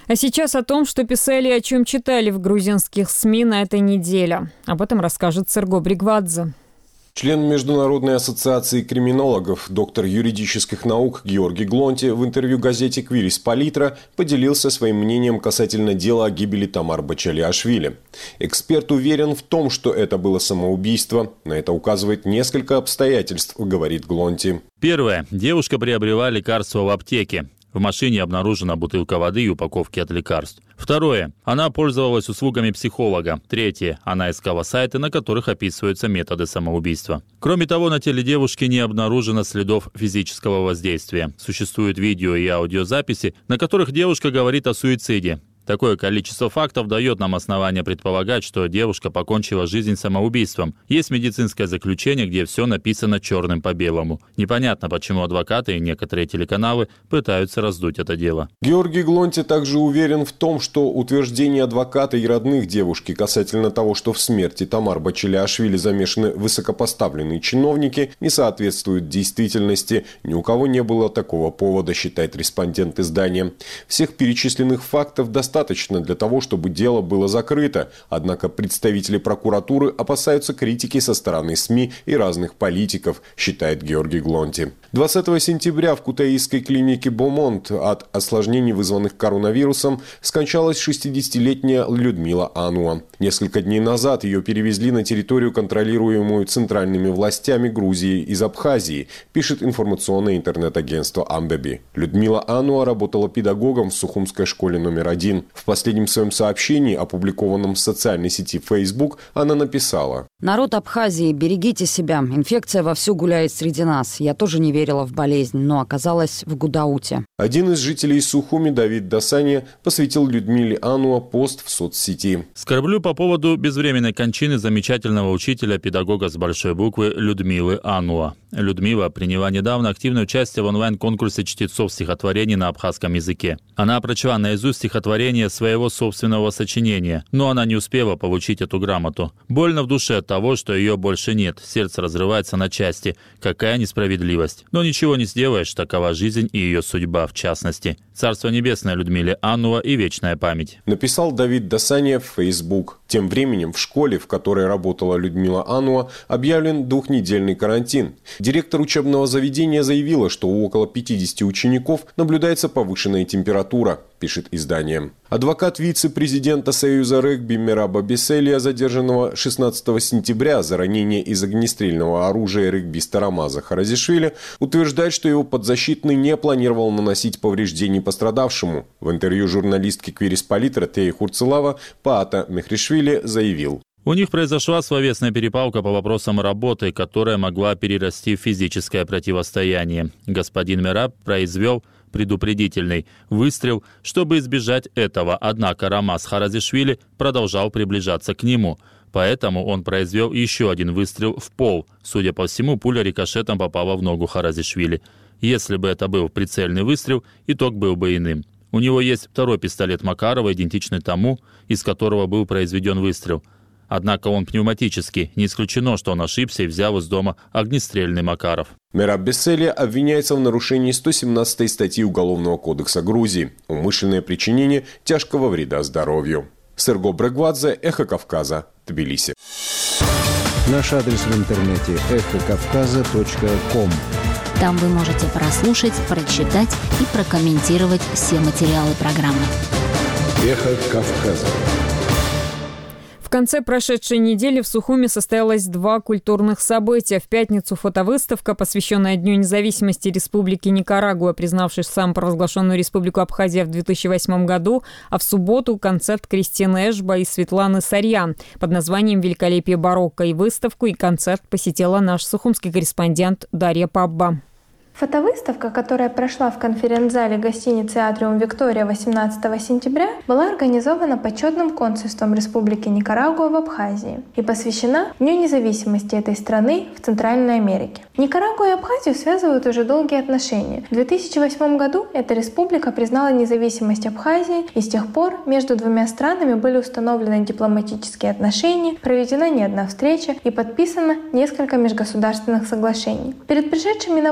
А сейчас о том, что писали и о чем читали в грузинских СМИ на этой неделе. Об этом расскажет Серго Бригвадзе. Член Международной ассоциации криминологов, доктор юридических наук Георгий Глонти в интервью газете «Квирис Политра» поделился своим мнением касательно дела о гибели Тамар Бачалиашвили. Эксперт уверен в том, что это было самоубийство. На это указывает несколько обстоятельств, говорит Глонти. Первое. Девушка приобрела лекарства в аптеке. В машине обнаружена бутылка воды и упаковки от лекарств. Второе. Она пользовалась услугами психолога. Третье. Она искала сайты, на которых описываются методы самоубийства. Кроме того, на теле девушки не обнаружено следов физического воздействия. Существуют видео и аудиозаписи, на которых девушка говорит о суициде. Такое количество фактов дает нам основание предполагать, что девушка покончила жизнь самоубийством. Есть медицинское заключение, где все написано черным по белому. Непонятно, почему адвокаты и некоторые телеканалы пытаются раздуть это дело. Георгий Глонти также уверен в том, что утверждение адвоката и родных девушки касательно того, что в смерти Тамар Бачалиашвили замешаны высокопоставленные чиновники, не соответствует действительности. Ни у кого не было такого повода, считает респондент издания. Всех перечисленных фактов достаточно Достаточно для того, чтобы дело было закрыто. Однако представители прокуратуры опасаются критики со стороны СМИ и разных политиков, считает Георгий Глонти. двадцатого сентября в кутаисской клинике Бомонт от осложнений, вызванных коронавирусом, скончалась шестидесятилетняя Людмила Ануа. Несколько дней назад ее перевезли на территорию, контролируемую центральными властями Грузии из Абхазии, пишет информационное интернет-агентство Амбеби. Людмила Ануа работала педагогом в Сухумской школе номер один. В последнем своем сообщении, опубликованном в социальной сети Facebook, она написала: «Народ Абхазии, берегите себя. Инфекция вовсю гуляет среди нас. Я тоже не верила в болезнь, но оказалась в Гудауте». Один из жителей Сухуми, Давид Дасания, посвятил Людмиле Ануа пост в соцсети. «Скорблю по поводу безвременной кончины замечательного учителя-педагога с большой буквы Людмилы Ануа. Людмила приняла недавно активное участие в онлайн-конкурсе чтецов стихотворений на абхазском языке. Она прочла наизусть стихотворение своего собственного сочинения, но она не успела получить эту грамоту. Больно в душе от того, что ее больше нет. Сердце разрывается на части. Какая несправедливость. Но ничего не сделаешь, такова жизнь и ее судьба в частности. Царство небесное Людмиле Ануа и вечная память», написал Давид Дасания в Facebook. Тем временем в школе, в которой работала Людмила Ануа, объявлен двухнедельный карантин. Директор учебного заведения заявила, что у около пятидесяти учеников наблюдается повышенная температура, пишет издание. Адвокат вице-президента Союза регби Мераба Беселия, задержанного шестнадцатого сентября за ранение из огнестрельного оружия регбиста Рамаза Харазишвили, утверждает, что его подзащитный не планировал наносить повреждений пострадавшему. В интервью журналистке Квирис Политра Теи Хурцелава Паата Мехришвили заявил: «У них произошла словесная перепалка по вопросам работы, которая могла перерасти в физическое противостояние. Господин Мераб произвел предупредительный выстрел, чтобы избежать этого, однако Рамаз Харазишвили продолжал приближаться к нему. Поэтому он произвел еще один выстрел в пол. Судя по всему, пуля рикошетом попала в ногу Харазишвили. Если бы это был прицельный выстрел, итог был бы иным. У него есть второй пистолет Макарова, идентичный тому, из которого был произведен выстрел. Однако он пневматический. Не исключено, что он ошибся и взял из дома огнестрельный Макаров». Мераб Беселия обвиняется в нарушении сто семнадцатой статьи Уголовного кодекса Грузии – умышленное причинение тяжкого вреда здоровью. Серго Бригвадзе, Эхо Кавказа, Тбилиси. Наш адрес в интернете – эхо кавказа точка ком. Там вы можете прослушать, прочитать и прокомментировать все материалы программы. Эхо Кавказа. В конце прошедшей недели в Сухуми состоялось два культурных события. В пятницу фотовыставка, посвященная Дню независимости Республики Никарагуа, признавшей самопровозглашенную Республику Абхазия в две тысячи восьмом году, а в субботу концерт Кристины Эшба и Светланы Сарьян под названием «Великолепие барокко». И выставку, и концерт посетила наш сухумский корреспондент Дарья Пабба. Фотовыставка, которая прошла в конференц-зале гостиницы «Атриум Виктория» восемнадцатого сентября, была организована почетным консульством Республики Никарагуа в Абхазии и посвящена Дню независимости этой страны в Центральной Америке. Никарагуа и Абхазию связывают уже долгие отношения. В две тысячи восьмом году эта республика признала независимость Абхазии, и с тех пор между двумя странами были установлены дипломатические отношения, проведена не одна встреча и подписано несколько межгосударственных соглашений. Перед пришедшими на выставку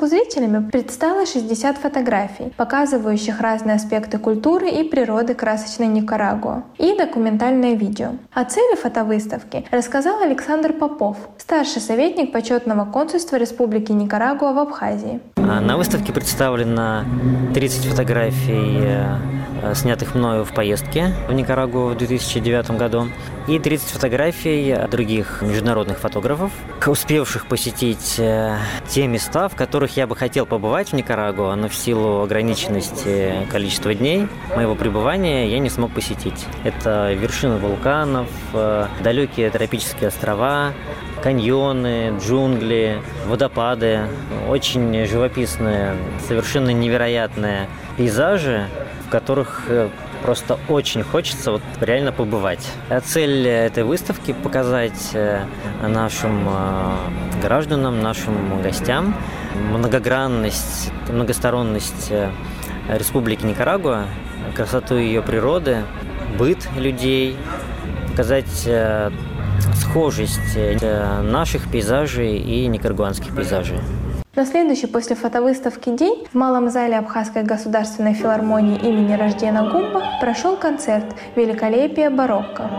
зрителями предстало шестьдесят фотографий, показывающих разные аспекты культуры и природы красочной Никарагуа, и документальное видео. О цели фотовыставки рассказал Александр Попов, старший советник почетного консульства Республики Никарагуа в Абхазии. На выставке представлено тридцать фотографий, снятых мною в поездке в Никарагуа в две тысячи девятом году, и тридцать фотографий других международных фотографов, успевших посетить те места, в которых я бы хотел побывать в Никарагуа, но в силу ограниченности количества дней моего пребывания я не смог посетить. Это вершины вулканов, далекие тропические острова, каньоны, джунгли, водопады, очень живописные, совершенно невероятные пейзажи, в которых просто очень хочется вот реально побывать. Цель этой выставки – показать нашим гражданам, нашим гостям многогранность, многосторонность Республики Никарагуа, красоту ее природы, быт людей, показать схожесть наших пейзажей и никарагуанских пейзажей. На следующий после фотовыставки день в Малом зале Абхазской государственной филармонии имени Раждена Гумба прошел концерт «Великолепие барокко».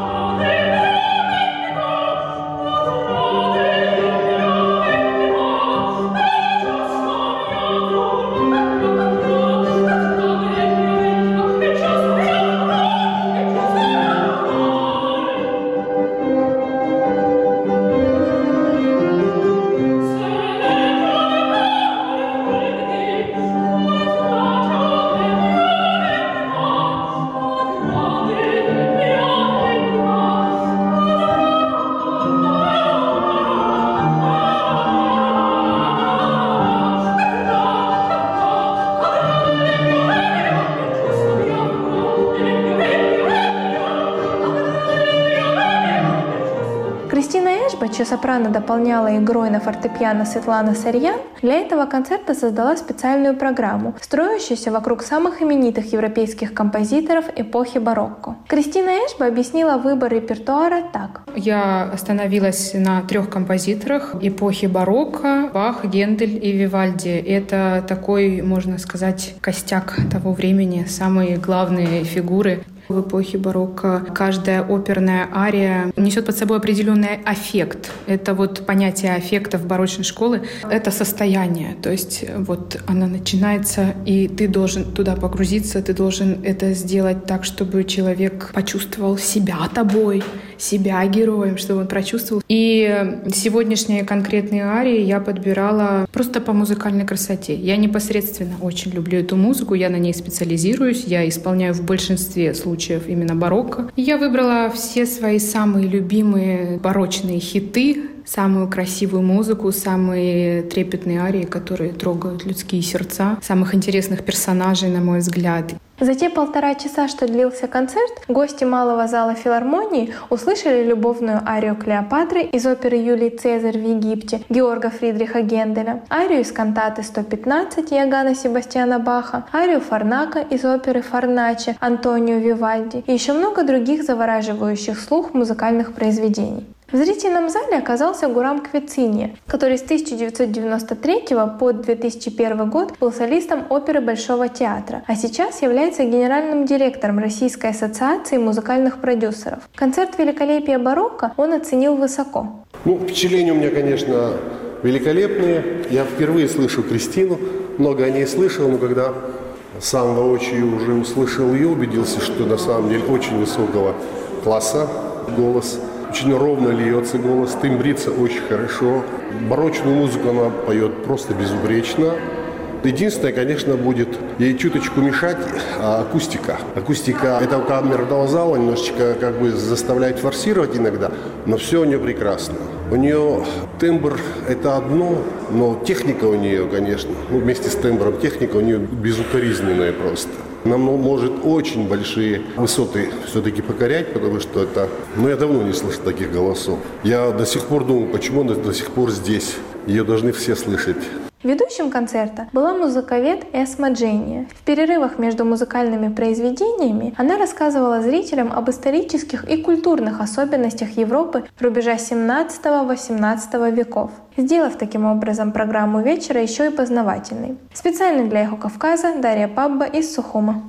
Чье сопрано дополняла игрой на фортепиано Светлана Сарьян, для этого концерта создала специальную программу, строящуюся вокруг самых именитых европейских композиторов эпохи барокко. Кристина Эшба объяснила выбор репертуара так. Я остановилась на трех композиторах эпохи барокко: Бах, Гендель и Вивальди. Это такой, можно сказать, костяк того времени, самые главные фигуры. В эпохе барокко каждая оперная ария несет под собой определенный аффект. Это вот понятие аффекта в барочной школе — это состояние. То есть вот она начинается, и ты должен туда погрузиться, ты должен это сделать так, чтобы человек почувствовал себя тобой, себя героем, чтобы он прочувствовал. И сегодняшние конкретные арии я подбирала просто по музыкальной красоте. Я непосредственно очень люблю эту музыку, я на ней специализируюсь, я исполняю в большинстве случаев именно барокко. И я выбрала все свои самые любимые барочные хиты, самую красивую музыку, самые трепетные арии, которые трогают людские сердца, самых интересных персонажей, на мой взгляд. За те полтора часа, что длился концерт, гости Малого зала филармонии услышали любовную арию Клеопатры из оперы Юлий Цезарь в Египте Георга Фридриха Генделя, арию из кантаты сто пятнадцать Иоганна Себастьяна Баха, арию Фарнака из оперы Фарначе Антонио Вивальди и еще много других завораживающих слух музыкальных произведений. В зрительном зале оказался Гурам Квецинья, который с тысяча девятьсот девяносто третьего по две тысячи первый год был солистом оперы Большого театра, а сейчас является генеральным директором Российской ассоциации музыкальных продюсеров. Концерт «Великолепие барокко» он оценил высоко. Ну, впечатления у меня, конечно, великолепные. Я впервые слышу Кристину, много о ней слышал, но когда сам воочию уже услышал ее, убедился, что на самом деле очень высокого класса голос. Очень ровно льется голос, тембрится очень хорошо. Барочную музыку она поет просто безупречно. Единственное, конечно, будет ей чуточку мешать акустика. Акустика этого камерного зала немножечко как бы заставляет форсировать иногда, но все у нее прекрасно. У нее тембр – это одно, но техника у нее, конечно, ну, вместе с тембром техника у нее безукоризненная просто. Она может очень большие высоты все-таки покорять, потому что это... Ну, я давно не слышал таких голосов. Я до сих пор думаю, почему она до сих пор здесь. Ее должны все слышать. Ведущим концерта была музыковед Эсма Дженни. В перерывах между музыкальными произведениями она рассказывала зрителям об исторических и культурных особенностях Европы рубежа семнадцатого-восемнадцатого веков, сделав таким образом программу вечера еще и познавательной. Специально для «Эхо Кавказа» Дарья Пабба из Сухума.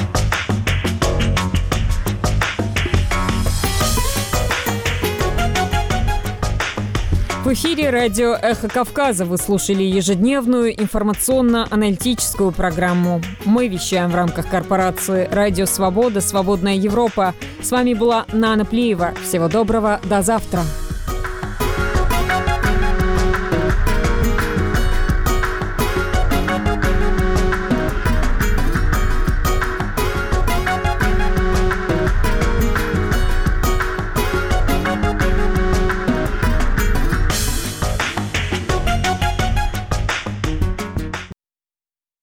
В эфире радио «Эхо Кавказа» вы слушали ежедневную информационно-аналитическую программу. Мы вещаем в рамках корпорации «Радио Свобода. Свободная Европа». С вами была Нана Плиева. Всего доброго. До завтра.